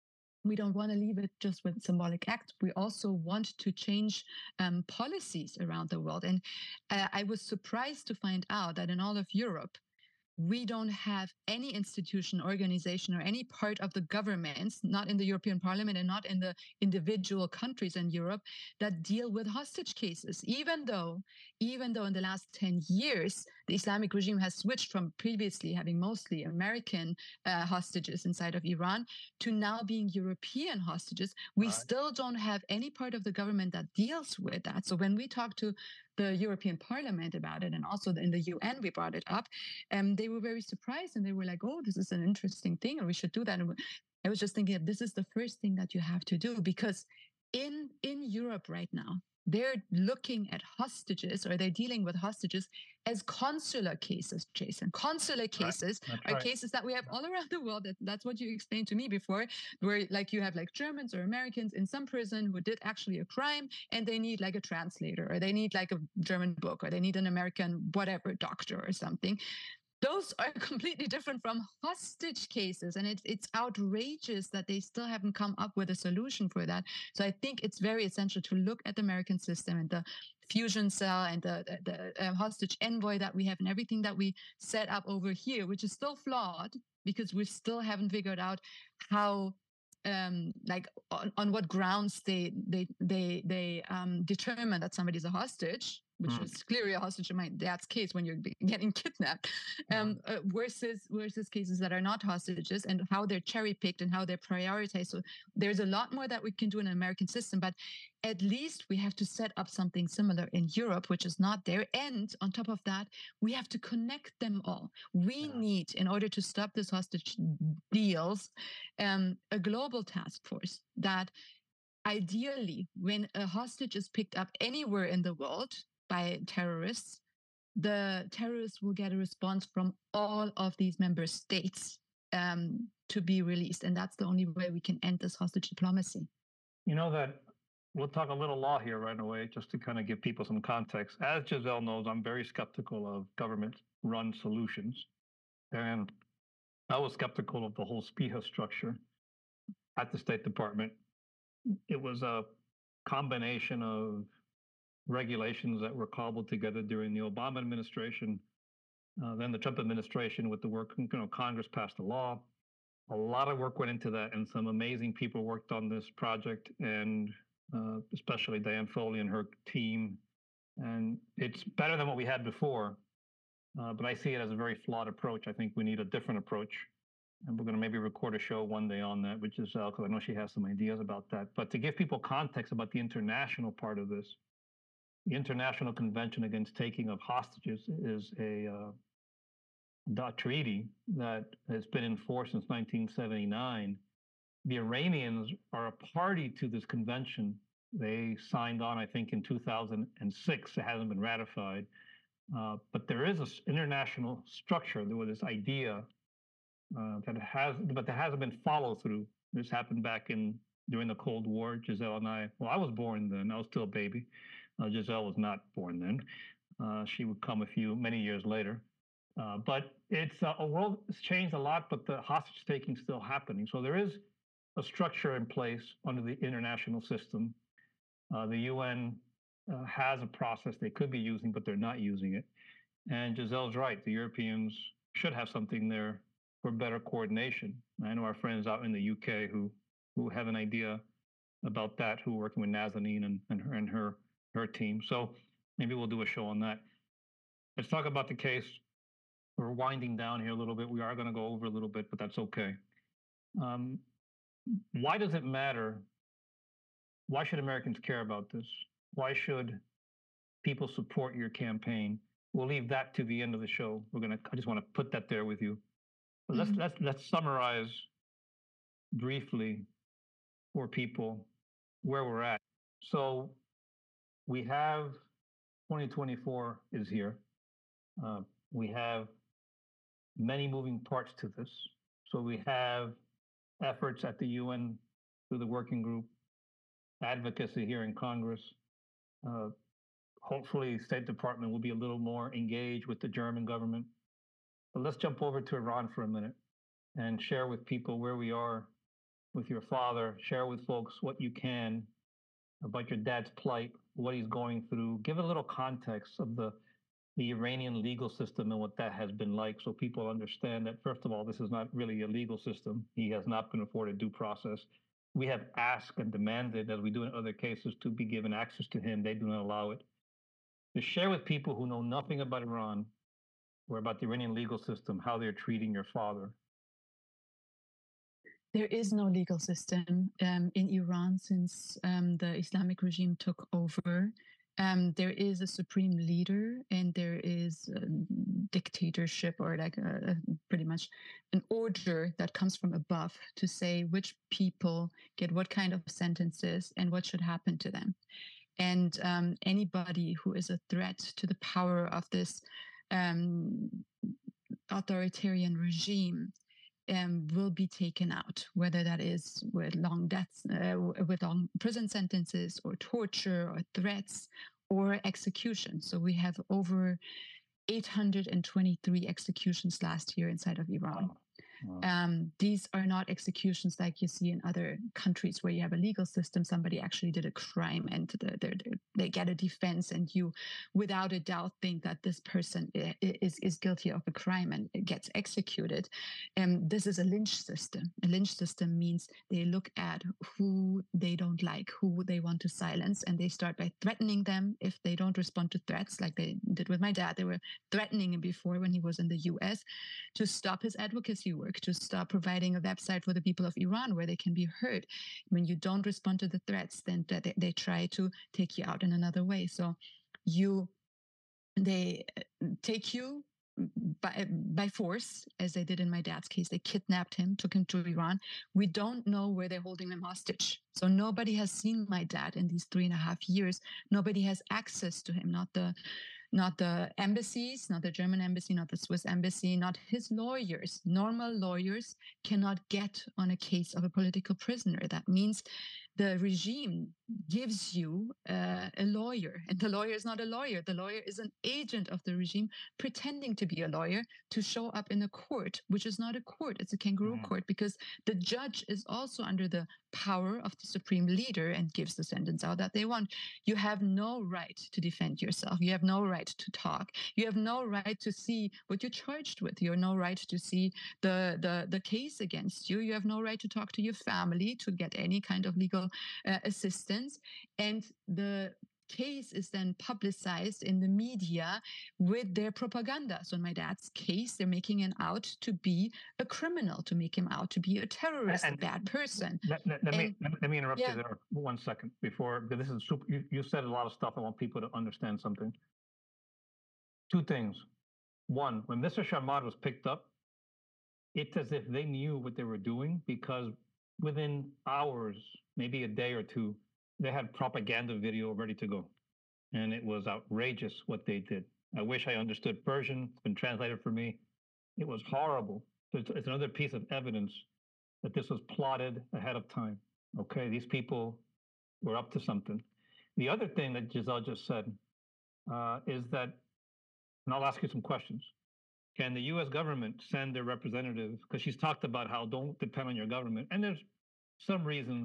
we don't want to leave it just with symbolic acts. We also want to change um, policies around the world. And uh, I was surprised to find out that in all of Europe, we don't have any institution, organization, or any part of the governments, not in the European Parliament and not in the individual countries in Europe, that deal with hostage cases. Even though, even though in the last ten years, the Islamic regime has switched from previously having mostly American uh, hostages inside of Iran to now being European hostages, we right. still don't have any part of the government that deals with that. So when we talk to the European Parliament about it, and also in the U N, we brought it up, and they were very surprised, and they were like, oh, this is an interesting thing, and we should do that. And I was just thinking, this is the first thing that you have to do, because in in Europe right now, they're looking at hostages, or they're dealing with hostages as consular cases, Jason. Consular cases right. are right. cases that we have all around the world. That, that's what you explained to me before, where like you have like Germans or Americans in some prison who did actually a crime, and they need like a translator, or they need like a German book, or they need an American whatever doctor or something. Those are completely different from hostage cases, and it's it's outrageous that they still haven't come up with a solution for that. So I think it's very essential to look at the American system and the fusion cell and the, the, the uh, hostage envoy that we have and everything that we set up over here, which is still flawed because we still haven't figured out how um like on, on what grounds they they they they um determine that somebody's a hostage, which mm. is clearly a hostage in my dad's case when you're getting kidnapped, um uh, versus versus cases that are not hostages, and how they're cherry picked and how they're prioritized. So there's a lot more that we can do in an American system, but at least we have to set up something similar in Europe, which is not there. And on top of that, we have to connect them all. We yeah. need, in order to stop this hostage deals, um, a global task force that ideally, when a hostage is picked up anywhere in the world by terrorists, the terrorists will get a response from all of these member states um, to be released. And that's the only way we can end this hostage diplomacy. You know that we'll talk a little law here right away, just to kind of give people some context. As Giselle knows, I'm very skeptical of government-run solutions. And I was skeptical of the whole SPIHA structure at the State Department. It was a combination of regulations that were cobbled together during the Obama administration. Uh, then the Trump administration, with the work, you know, Congress passed a law. A lot of work went into that, and some amazing people worked on this project, and uh, especially Diane Foley and her team. And it's better than what we had before, uh, but I see it as a very flawed approach. I think we need a different approach, and we're going to maybe record a show one day on that, which is because I know she has some ideas about that. But to give people context about the international part of this, the International Convention Against Taking of Hostages is a uh, treaty that has been in force since nineteen seventy-nine. The Iranians are a party to this convention. They signed on, I think, in two thousand six. It hasn't been ratified. Uh, but there is an international structure. There was this idea uh, that has, but there hasn't been follow through. This happened back in during the Cold War. Giselle and I, well, I was born then. I was still a baby. Uh, Giselle was not born then. Uh, she would come a few, many years later. Uh, but it's uh, a world has changed a lot, but the hostage taking is still happening. So there is a structure in place under the international system. Uh, the U N uh, has a process they could be using, but they're not using it. And Giselle's right. The Europeans should have something there for better coordination. I know our friends out in the U K who who have an idea about that, who are working with Nazanin and, and her and her her team. So maybe we'll do a show on that. Let's talk about the case. We're winding down here a little bit. We are going to go over a little bit, but that's okay. Um, why does it matter? Why should Americans care about this? Why should people support your campaign? We'll leave that to the end of the show. We're gonna. I just want to put that there with you. But let's mm-hmm. let's let's summarize briefly for people where we're at. So we have twenty twenty-four is here. Uh, we have many moving parts to this. So we have efforts at the U N through the working group, advocacy here in Congress. Uh, hopefully, State Department will be a little more engaged with the German government. But let's jump over to Iran for a minute and share with people where we are with your father. Share with folks what you can about your dad's plight, what he's going through. Give a little context of the the Iranian legal system and what that has been like, so people understand that, first of all, this is not really a legal system. He has not been afforded due process. We have asked and demanded, as we do in other cases, to be given access to him. They do not allow it. To share with people who know nothing about Iran or about the Iranian legal system how they're treating your father. There is no legal system um, in Iran since um, the Islamic regime took over. Um, there is a supreme leader and there is a dictatorship, or like a, a, pretty much an order that comes from above to say which people get what kind of sentences and what should happen to them. And um, anybody who is a threat to the power of this um, authoritarian regime Um, will be taken out, whether that is with long deaths, uh, with long prison sentences, or torture, or threats, or execution. So we have over eight hundred twenty-three executions last year inside of Iran. Wow. Wow. Um, these are not executions like you see in other countries where you have a legal system. Somebody actually did a crime and the, the, the, they get a defense, and you, without a doubt, think that this person is, is guilty of a crime and gets executed. And um, this is a lynch system. A lynch system means they look at who they don't like, who they want to silence, and they start by threatening them if they don't respond to threats, like they did with my dad. They were threatening him before when he was in the U S to stop his advocacy work, to stop providing a website for the people of Iran where they can be heard. When you don't respond to the threats, then they, they try to take you out in another way. So you, they take you by, by force, as they did in my dad's case. They kidnapped him, took him to Iran. We don't know where they're holding him hostage. So nobody has seen my dad in these three and a half years. Nobody has access to him, not the Not the embassies, not the German embassy, not the Swiss embassy, not his lawyers. Normal lawyers cannot get on a case of a political prisoner. That means the regime gives you uh, a lawyer, and the lawyer is not a lawyer. The lawyer is an agent of the regime pretending to be a lawyer to show up in a court, which is not a court. It's a kangaroo mm. court, because the judge is also under the power of the supreme leader and gives the sentence out that they want. You have no right to defend yourself. You have no right to talk. You have no right to see what you're charged with. You have no right to see the, the, the case against you. You have no right to talk to your family, to get any kind of legal uh, assistance. And the case is then publicized in the media with their propaganda. So in my dad's case, they're making him out to be a criminal, to make him out to be a terrorist, and a bad person. Let, let, let and, me, let me interrupt yeah. you there one second before, because this is super, you, you said a lot of stuff. I want people to understand something. Two things. One, when Mister Shamad was picked up, it's as if they knew what they were doing, because within hours, maybe a day or two, they had propaganda video ready to go. And it was outrageous what they did. I wish I understood Persian. It's been translated for me. It was horrible. It's, it's another piece of evidence that this was plotted ahead of time. Okay, these people were up to something. The other thing that Giselle just said uh, is that And I'll ask you some questions. Can the U S government send their representative? Because she's talked about how don't depend on your government. And there's some reasons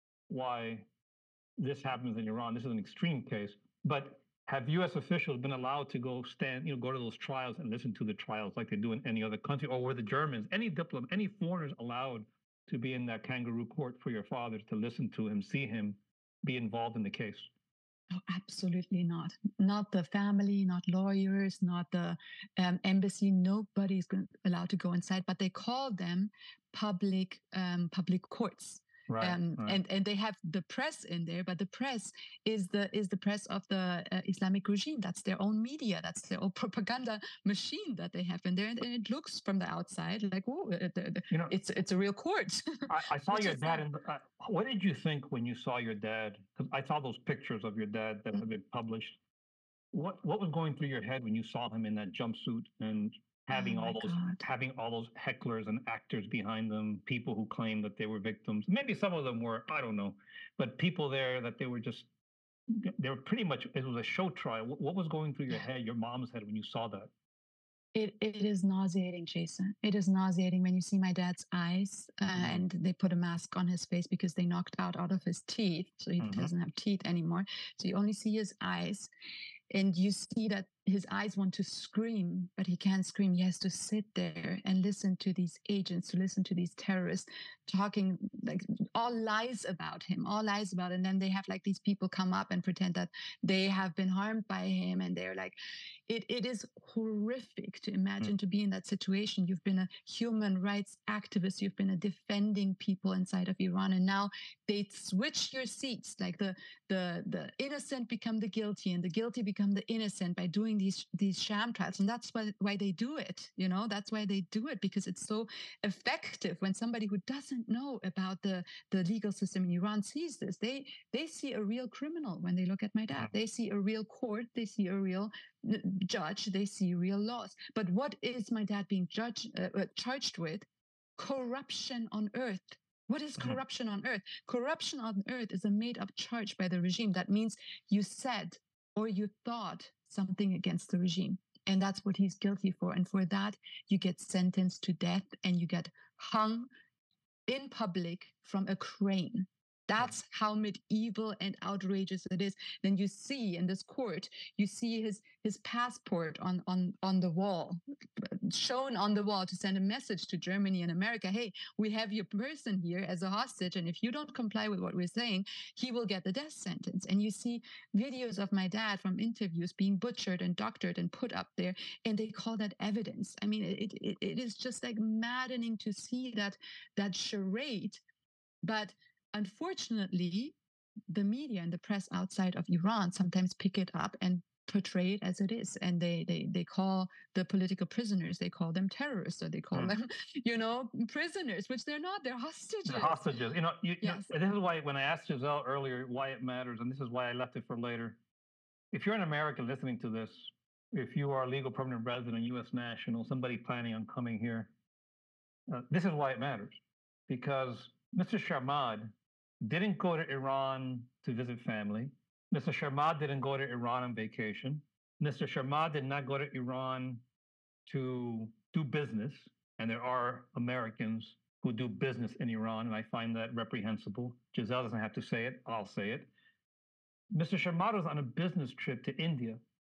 why this happens in Iran. This is an extreme case. But have U S officials been allowed to go stand, you know, go to those trials and listen to the trials like they do in any other country? Or were the Germans, any diplomat, any foreigners allowed to be in that kangaroo court for your father, to listen to him, see him, be involved in the case? Oh, absolutely not. Not the family, not lawyers, not the um, embassy. Nobody's allowed to go inside, but they call them public um, public courts. Right, um, right. and and they have the press in there, but the press is the is the press of the uh, Islamic regime. That's their own media. That's their own propaganda machine that they have in there, and, and it looks from the outside like, oh, it, it, You know, it's it's a real court. I, I saw Which your is dad. sad. In the, uh, what did you think when you saw your dad? Because I saw those pictures of your dad that have been published. What what was going through your head when you saw him in that jumpsuit and Oh having all my those God. having all those hecklers and actors behind them, people who claim that they were victims? Maybe some of them were, I don't know, but people there that they were just they were pretty much, it was a show trial. What, what was going through your head, your mom's head, when you saw that? It, it is nauseating, Jason. It is nauseating when you see my dad's eyes uh, Mhm. and they put a mask on his face because they knocked out out of his teeth. So he Mhm. doesn't have teeth anymore. So you only see his eyes and you see that his eyes want to scream, but he can't scream. He has to sit there and listen to these agents, to listen to these terrorists talking like all lies about him, all lies about it. And then they have like these people come up and pretend that they have been harmed by him. And they're like, it, it is horrific to imagine Mm. to be in that situation. You've been a human rights activist. You've been a defending people inside of Iran. And now they switch your seats, like the, the, the innocent become the guilty and the guilty become the innocent by doing these, these sham trials. And that's why, why they do it. You know, that's why they do it, because it's so effective when somebody who doesn't know about the, the legal system in Iran sees this. They, they see a real criminal when they look at my dad. They see a real court. They see a real judge. They see real laws. But what is my dad being judged, uh, charged with? Corruption on earth. What is corruption on earth? Corruption on earth is a made up charge by the regime. That means you said or you thought something against the regime. And that's what he's guilty for. And for that, you get sentenced to death and you get hung in public from a crane. That's how medieval and outrageous it is. Then you see in this court, you see his his passport on on on the wall, shown on the wall to send a message to Germany and America. Hey, we have your person here as a hostage, and if you don't comply with what we're saying, he will get the death sentence. And you see videos of my dad from interviews being butchered and doctored and put up there, and they call that evidence. I mean, it it, it is just like maddening to see that that charade. But unfortunately, the media and the press outside of Iran sometimes pick it up and portray it as it is. And they they they call the political prisoners, they call them terrorists, or they call Mm. them, you know, prisoners, which they're not, they're hostages. The hostages. You know, you, you Yes. know, this is why when I asked Giselle earlier why it matters, and this is why I left it for later. If you're an American listening to this, if you are a legal permanent resident, U S national, somebody planning on coming here, uh, this is why it matters. Because Mister Sharmad didn't go to Iran to visit family. Mister Sharmad didn't go to Iran on vacation. Mister Sharmad did not go to Iran to do business. And there are Americans who do business in Iran, and I find that reprehensible. Giselle doesn't have to say it, I'll say it. Mister Sharmad was on a business trip to India.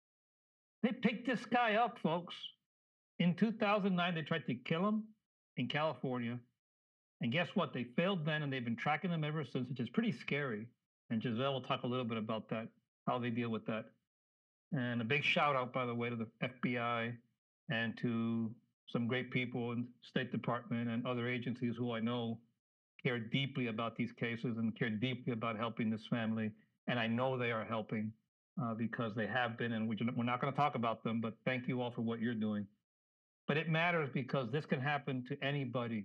They picked this guy up, folks. In two thousand nine, they tried to kill him in California. And guess what? They failed then, and they've been tracking them ever since, which is pretty scary. And Giselle will talk a little bit about that, how they deal with that. And a big shout out, by the way, to the F B I and to some great people in State Department and other agencies who I know care deeply about these cases and care deeply about helping this family. And I know they are helping uh, because they have been, and we're not going to talk about them, but thank you all for what you're doing. But it matters because this can happen to anybody.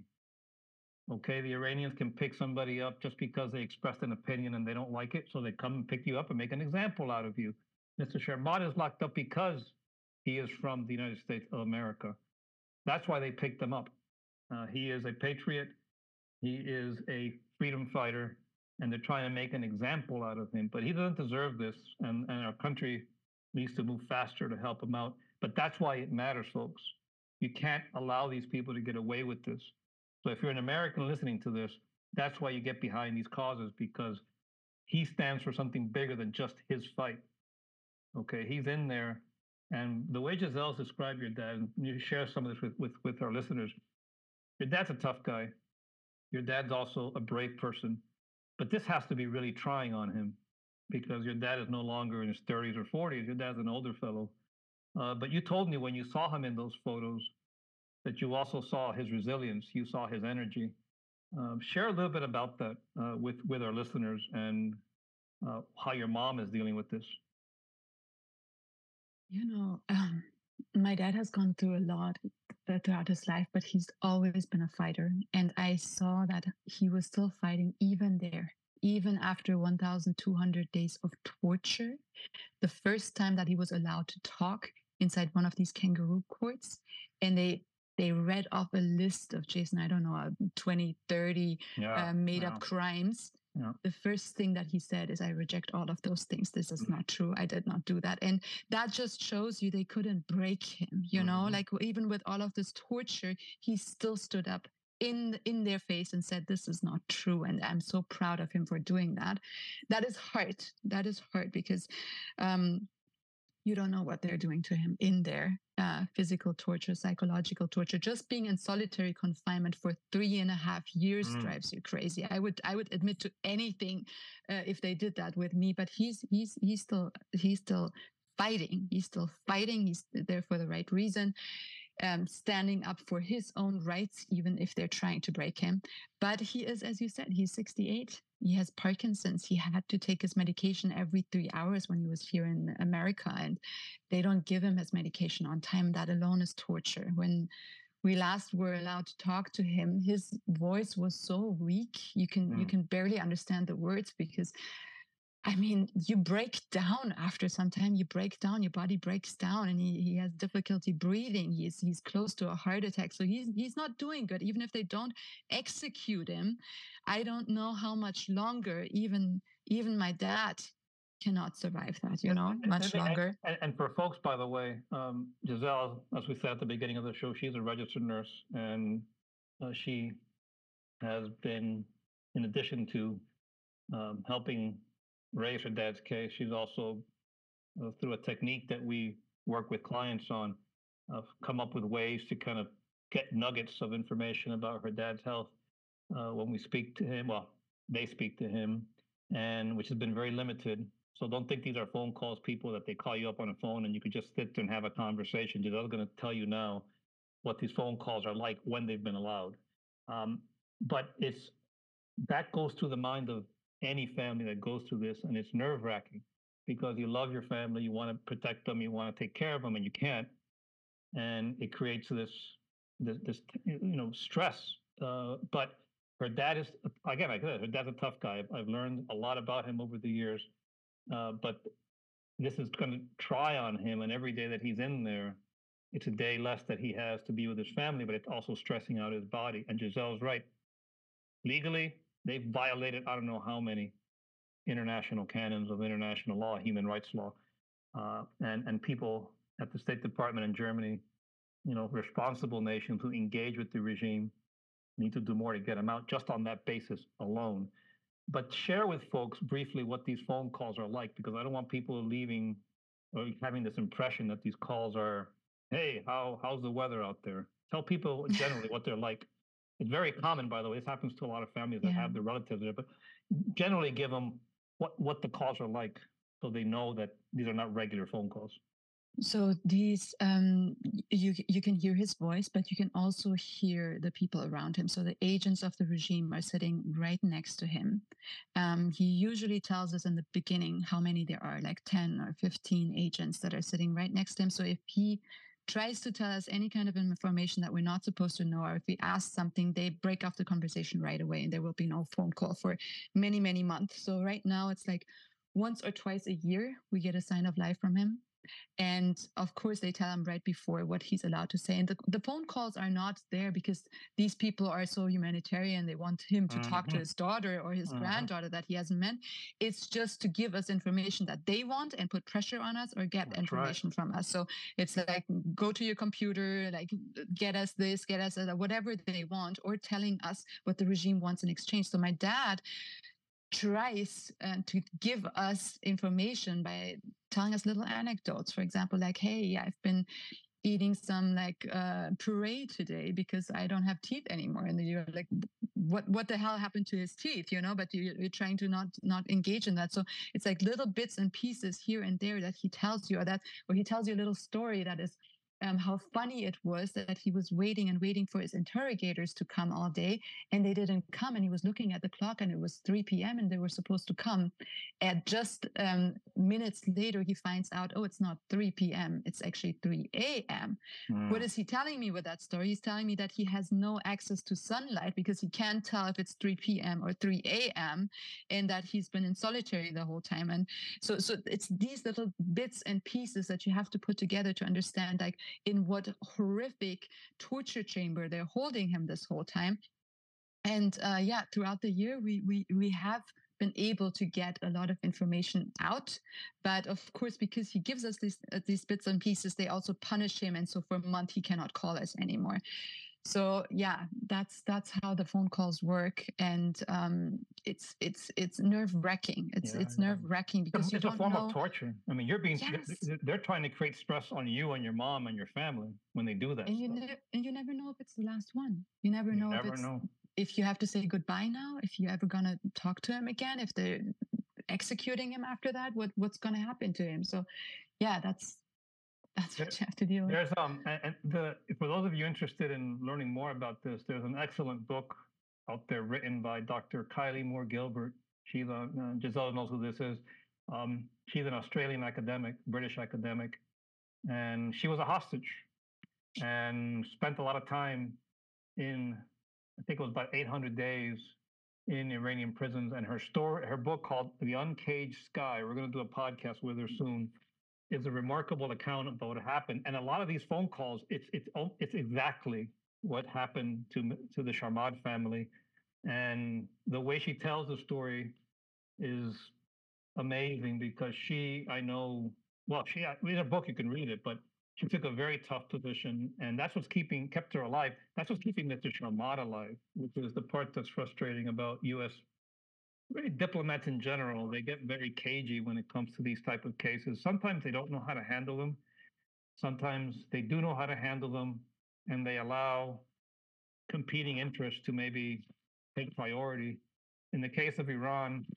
Okay, the Iranians can pick somebody up just because they expressed an opinion and they don't like it, so they come and pick you up and make an example out of you. Mister Sharmad is locked up because he is from the United States of America. That's why they picked him up. Uh, he is a patriot. He is a freedom fighter, and they're trying to make an example out of him. But he doesn't deserve this, and, and our country needs to move faster to help him out. But But that's why it matters, folks. You can't allow these people to get away with this. So if you're an American listening to this, that's why you get behind these causes, because he stands for something bigger than just his fight. Okay, he's in there. And the way Giselle's described your dad, and you share some of this with, with, with our listeners, your dad's a tough guy. Your dad's also a brave person. But this has to be really trying on him, because your dad is no longer in his thirties or forties. Your dad's an older fellow. Uh, but you told me when you saw him in those photos that you also saw his resilience. You saw his energy. Um, share a little bit about that uh, with, with our listeners, and uh, how your mom is dealing with this. You know, um, my dad has gone through a lot uh, throughout his life, but he's always been a fighter. And I saw that he was still fighting even there, even after one thousand two hundred days of torture. The first time that he was allowed to talk inside one of these kangaroo courts, and they they read off a list of, Jason, I don't know, uh, twenty, thirty Yeah, uh, made yeah. up crimes. Yeah. The first thing that he said is, I reject all of those things. This is not true. I did not do that. And that just shows you they couldn't break him, you know, Mhm. like even with all of this torture, he still stood up in in their face and said, this is not true. And I'm so proud of him for doing that. That is hard. That is hard because um, you don't know what they're doing to him in there. Uh, physical torture, psychological torture. Just being in solitary confinement for three and a half years Mm. drives you crazy. I would I would admit to anything uh, if they did that with me. But he's he's he's still he's still fighting. He's still fighting. He's there for the right reason. Um, standing up for his own rights, even if they're trying to break him. But he is, as you said, he's sixty-eight. He has Parkinson's. He had to take his medication every three hours when he was here in America, and they don't give him his medication on time. That alone is torture. When we last were allowed to talk to him, his voice was so weak. You can mm. you can barely understand the words because, I mean, you break down after some time. You break down, your body breaks down, and he, he has difficulty breathing. He's he's close to a heart attack. So he's he's not doing good. Even if they don't execute him, I don't know how much longer. Even even my dad cannot survive that. You know, And- much and- longer. And, and for folks, by the way, um, Giselle, as we said at the beginning of the show, she's a registered nurse, and uh, she has been, in addition to um, helping raise her dad's case, she's also, uh, through a technique that we work with clients on, uh, come up with ways to kind of get nuggets of information about her dad's health uh, when we speak to him. Well, they speak to him, and which has been very limited. So don't think these are phone calls, people, that they call you up on a phone and you could just sit there and have a conversation. Giselle's going to tell you now what these phone calls are like when they've been allowed. Um, but it's that goes through the mind of any family that goes through this, and it's nerve wracking because you love your family, you want to protect them, you want to take care of them, and you can't, and it creates this this, this you know stress. Uh, but her dad is, again, like I said, her dad's a tough guy. I've, I've learned a lot about him over the years, uh, but this is going to try on him, and every day that he's in there, it's a day less that he has to be with his family, but it's also stressing out his body. And Giselle's right. Legally, they've violated I don't know how many international canons of international law, human rights law, uh, and and people at the State Department in Germany, you know, responsible nations who engage with the regime need to do more to get them out just on that basis alone. But share with folks briefly what these phone calls are like, because I don't want people leaving or having this impression that these calls are, hey, how how's the weather out there? Tell people generally what they're like. It's very common, by the way. This happens to a lot of families that Yeah. have their relatives there, but generally give them what, what the calls are like so they know that these are not regular phone calls. So these, um, you you can hear his voice, but you can also hear the people around him. So the agents of the regime are sitting right next to him. Um, he usually tells us in the beginning how many there are, like ten or fifteen agents that are sitting right next to him. So if he tries to tell us any kind of information that we're not supposed to know, or if we ask something, they break off the conversation right away, and there will be no phone call for many, many months. So right now it's like once or twice a year we get a sign of life from him. And of course, they tell him right before what he's allowed to say. And the, the phone calls are not there because these people are so humanitarian. They want him to talk to Mhm. his daughter or his Mhm. granddaughter that he hasn't met. It's just to give us information that they want and put pressure on us or get That's right. information from us. So it's like, go to your computer, like get us this, get us that, whatever they want, or telling us what the regime wants in exchange. So my dad tries uh, to give us information by telling us little anecdotes. For example, like, hey, I've been eating some like uh, puree today because I don't have teeth anymore. And you're like, what what the hell happened to his teeth? You know, but you, you're trying to not not engage in that. So it's like little bits and pieces here and there that he tells you, or that or he tells you a little story that is. Um, how funny it was that he was waiting and waiting for his interrogators to come all day, and they didn't come. And he was looking at the clock, and it was three p.m. and they were supposed to come. And just um, minutes later, he finds out, oh, it's not three p.m. It's actually three a.m. Mm. What is he telling me with that story? He's telling me that he has no access to sunlight because he can't tell if it's three p.m. or three a.m. and that he's been in solitary the whole time. And so, so it's these little bits and pieces that you have to put together to understand, like, in what horrific torture chamber they're holding him this whole time. And uh, yeah, throughout the year, we we we have been able to get a lot of information out, but of course, because he gives us these uh, these bits and pieces, they also punish him, and so for a month he cannot call us anymore. So yeah, that's that's how the phone calls work, and um, it's it's it's nerve wracking. It's Yeah, it's yeah. nerve wracking because It's you it's a don't form know. of torture. I mean, you're being Yes, th- they're trying to create stress on you and your mom and your family when they do that and you stuff. never and you never know if it's the last one. You never You know if never it's know. if you have to say goodbye now, if you're ever gonna talk to him again, if they're executing him after that, what what's gonna happen to him? So yeah, that's that's There- what you have to deal with. There's um and, and the for those of you interested in learning more about this, there's an excellent book out there written by Doctor Kylie Moore Gilbert. She's a, uh, Giselle knows who this is. Um, she's an Australian academic, British academic, and she was a hostage and spent a lot of time in, I think it was about eight hundred days in Iranian prisons. And her story, her book called The Uncaged Sky, we're going to do a podcast with her soon, is a remarkable account of what happened. And a lot of these phone calls, it's it's it's exactly what happened to to the Sharmad family. And the way she tells the story is amazing because she, I know, well, she in a book you can read it, but she took a very tough position, and that's what's keeping kept her alive. That's what's keeping Mister Sharmad alive, which is the part that's frustrating about U S really diplomats in general. They get very cagey when it comes to these type of cases. Sometimes they don't know how to handle them. Sometimes they do know how to handle them, and they allow competing interests to maybe take priority. In the case of Iran,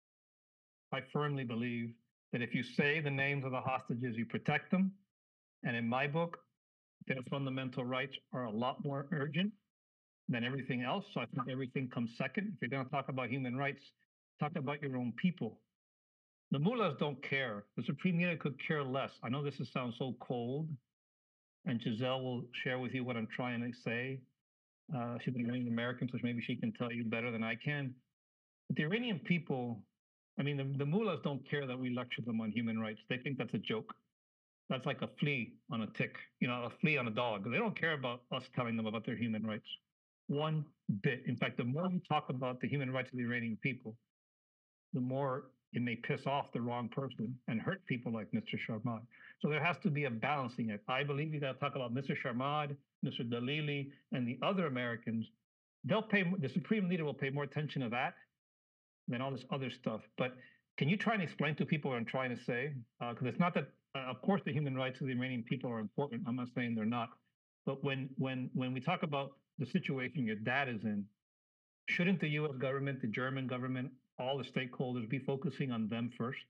I firmly believe that if you say the names of the hostages, you protect them. And in my book, their fundamental rights are a lot more urgent than everything else. So I think everything comes second. If you're going to talk about human rights, talk about your own people. The mullahs don't care. The supreme leader could care less. I know this is, sounds so cold, and Giselle will share with you what I'm trying to say. Uh, she's an Iranian American, so maybe she can tell you better than I can. But the Iranian people, I mean, the, the mullahs don't care that we lecture them on human rights. They think that's a joke. That's like a flea on a tick, you know, a flea on a dog. They don't care about us telling them about their human rights one bit. In fact, the more we talk about the human rights of the Iranian people, the more it may piss off the wrong person and hurt people like Mister Sharmad. So there has to be a balancing act. I believe you got to talk about Mister Sharmad, Mister Dalili, and the other Americans. They'll pay, the supreme leader will pay more attention to that than all this other stuff. But can you try and explain to people what I'm trying to say? Because uh, it's not that, uh, of course, the human rights of the Iranian people are important. I'm not saying they're not. But when when when we talk about the situation your dad is in, shouldn't the U S government, the German government, all the stakeholders be focusing on them first?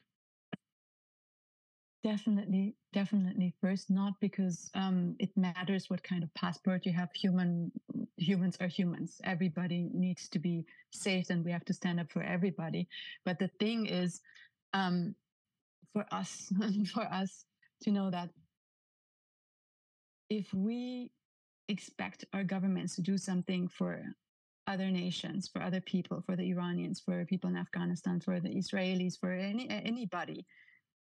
Definitely, definitely first, not because um, it matters what kind of passport you have. Human humans are humans. Everybody needs to be safe, and we have to stand up for everybody. But the thing is, um, for us, for us to know that if we expect our governments to do something for other nations, for other people, for the Iranians, for people in Afghanistan, for the Israelis, for any anybody,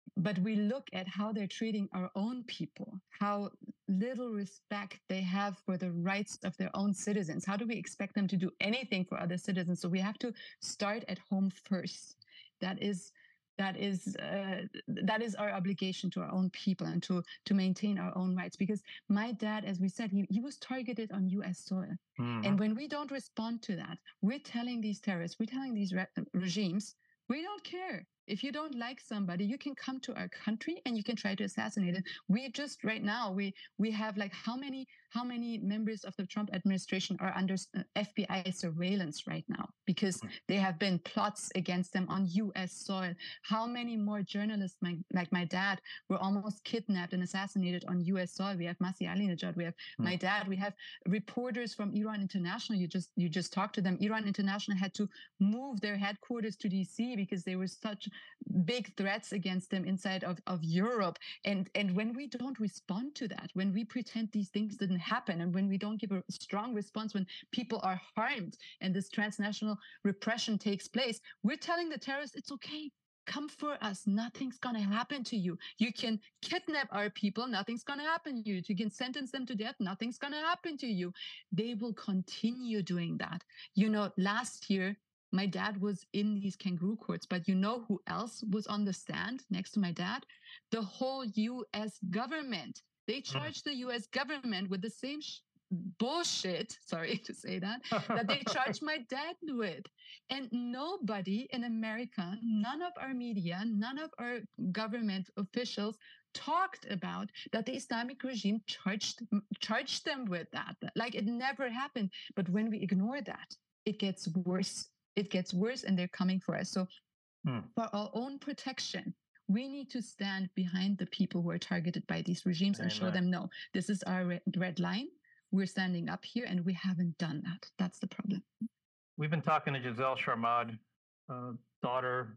but we look at how they're treating our own people, how little respect they have for the rights of their own citizens. How do we expect them to do anything for other citizens? So we have to start at home first. That is that is uh, that is our obligation to our own people and to to maintain our own rights. Because my dad, as we said, he, he was targeted on U S soil. Mm-hmm. And when we don't respond to that, we're telling these terrorists, we're telling these re- regimes, we don't care. If you don't like somebody, you can come to our country and you can try to assassinate it. We just right now we we have like how many how many members of the Trump administration are under F B I surveillance right now because there have been plots against them on U S soil. How many more journalists my, like my dad were almost kidnapped and assassinated on U S soil? We have Masih Alinejad, we have mm. my dad, we have reporters from Iran International. You just you just talked to them. Iran International had to move their headquarters to D C because they were such big threats against them inside of, of Europe. And, and when we don't respond to that, when we pretend these things didn't happen, and when we don't give a strong response when people are harmed and this transnational repression takes place, we're telling the terrorists, it's okay. Come for us. Nothing's going to happen to you. You can kidnap our people. Nothing's going to happen to you. You can sentence them to death. Nothing's going to happen to you. They will continue doing that. You know, last year, my dad was in these kangaroo courts, but you know who else was on the stand next to my dad? The whole U S government. They charged the U S government with the same sh- bullshit, sorry to say that, that they charged my dad with. And nobody in America, none of our media, none of our government officials talked about that the Islamic regime charged, charged them with that. Like it never happened. But when we ignore that, it gets worse. It gets worse and they're coming for us. So hmm. for our own protection, we need to stand behind the people who are targeted by these regimes Amen. And show them, no, this is our red, red line. We're standing up here and we haven't done that. That's the problem. We've been talking to Giselle Sharmad, uh, daughter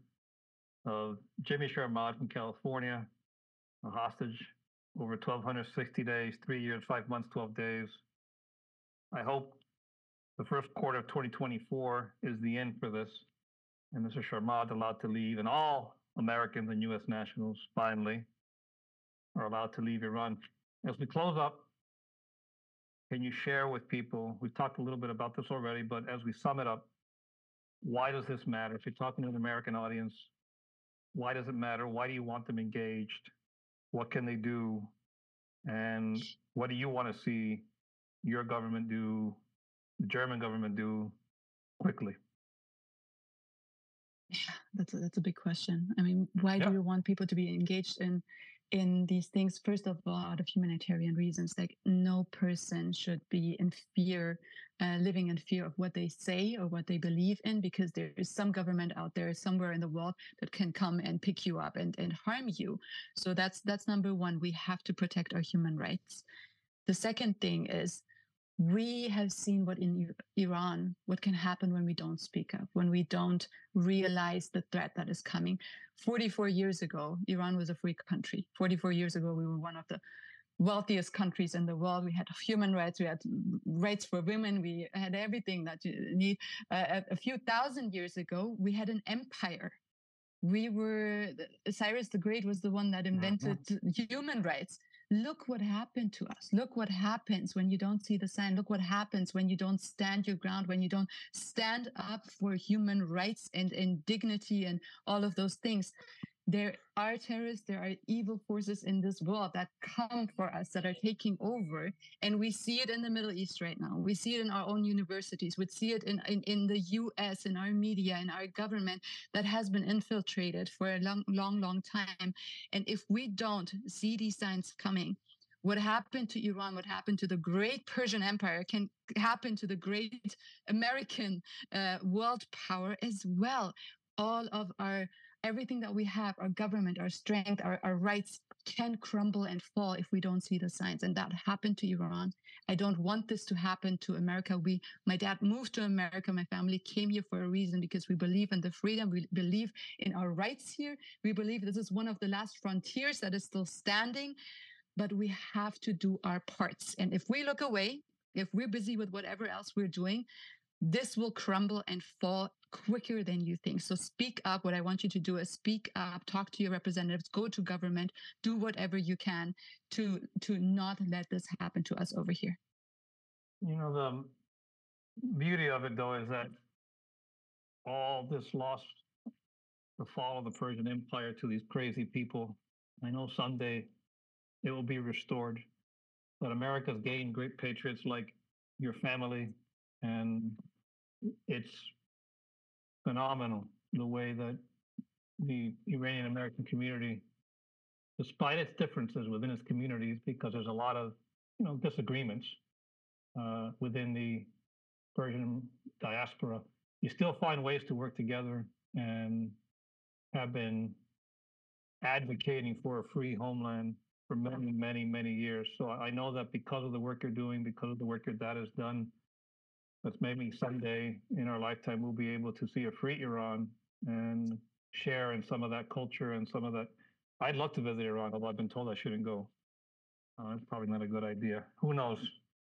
of Jimmy Sharmad from California, a hostage over twelve sixty days, three years, five months, twelve days. I hope the first quarter of twenty twenty-four is the end for this, and Mister Sharmad allowed to leave, and all Americans and U S nationals finally are allowed to leave Iran. As we close up, can you share with people, we've talked a little bit about this already, but as we sum it up, why does this matter? If you're talking to an American audience, why does it matter? Why do you want them engaged? What can they do? And what do you want to see your government do, the German government do quickly? Yeah, that's a, that's a big question. I mean, why yeah. do you want people to be engaged in in these things? First of all, out of humanitarian reasons. Like no person should be in fear, uh, living in fear of what they say or what they believe in, because there is some government out there somewhere in the world that can come and pick you up and, and harm you. So that's that's number one. We have to protect our human rights. The second thing is, we have seen what in Iran, what can happen when we don't speak up, when we don't realize the threat that is coming. forty-four years ago, Iran was a free country. forty-four years ago, we were one of the wealthiest countries in the world. We had human rights, we had rights for women, we had everything that you need. Uh, a few thousand years ago, we had an empire. We were, Cyrus the Great was the one that invented mm-hmm. human rights. Look what happened to us. Look what happens when you don't see the sign. Look what happens when you don't stand your ground, when you don't stand up for human rights and, and dignity and all of those things. There are terrorists, there are evil forces in this world that come for us, that are taking over. And we see it in the Middle East right now. We see it in our own universities. We see it in, in, in the U S, in our media, in our government that has been infiltrated for a long, long, long time. And if we don't see these signs coming, what happened to Iran, what happened to the great Persian Empire can happen to the great American uh, world power as well. All of our Everything that we have, our government, our strength, our, our rights can crumble and fall if we don't see the signs. And that happened to Iran. I don't want this to happen to America. We, my dad moved to America. My family came here for a reason, because we believe in the freedom. We believe in our rights here. We believe this is one of the last frontiers that is still standing. But we have to do our parts. And if we look away, if we're busy with whatever else we're doing, this will crumble and fall quicker than you think. So speak up. What I want you to do is speak up, talk to your representatives, go to government, do whatever you can to to not let this happen to us over here. You know, the beauty of it, though, is that all this loss, the fall of the Persian Empire to these crazy people, I know someday it will be restored. But America's gained great patriots like your family, and it's phenomenal the way that the Iranian American community, despite its differences within its communities, because there's a lot of you know disagreements uh, within the Persian diaspora, you still find ways to work together and have been advocating for a free homeland for many, many, many years. So I know that because of the work you're doing, because of the work your dad has done, that maybe someday in our lifetime we'll be able to see a free Iran and share in some of that culture and some of that. I'd love to visit Iran, although I've been told I shouldn't go. Uh, it's probably not a good idea. Who knows?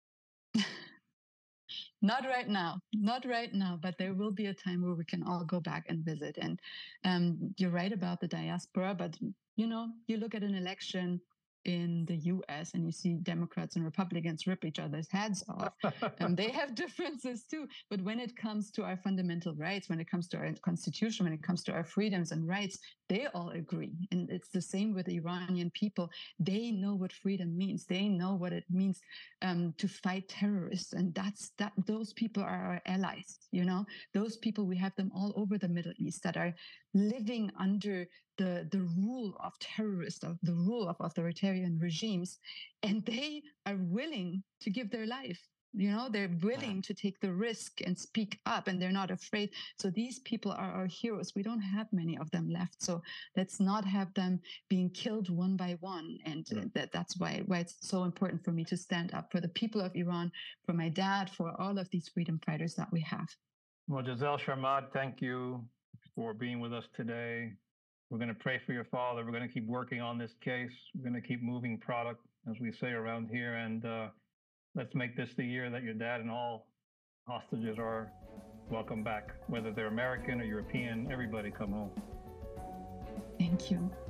Not right now, not right now, but there will be a time where we can all go back and visit. And um, you're right about the diaspora, but you know, you look at an election in the U S and you see Democrats and Republicans rip each other's heads off. And they have differences too. But when it comes to our fundamental rights, when it comes to our constitution, when it comes to our freedoms and rights, they all agree. And it's the same with the Iranian people. They know what freedom means. They know what it means um, to fight terrorists. And that's that. Those people are our allies. You know, those people, we have them all over the Middle East that are living under the, the rule of terrorists, of the rule of authoritarian regimes, and they are willing to give their life. You know, they're willing to take the risk and speak up, and they're not afraid. So these people are our heroes. We don't have many of them left. So let's not have them being killed one by one. And yeah. that, that's why, why it's so important for me to stand up for the people of Iran, for my dad, for all of these freedom fighters that we have. Well, Giselle Sharmad, thank you for being with us today. We're going to pray for your father. We're going to keep working on this case. We're going to keep moving product, as we say around here. And uh, let's make this the year that your dad and all hostages are welcome back, whether they're American or European. Everybody come home. Thank you.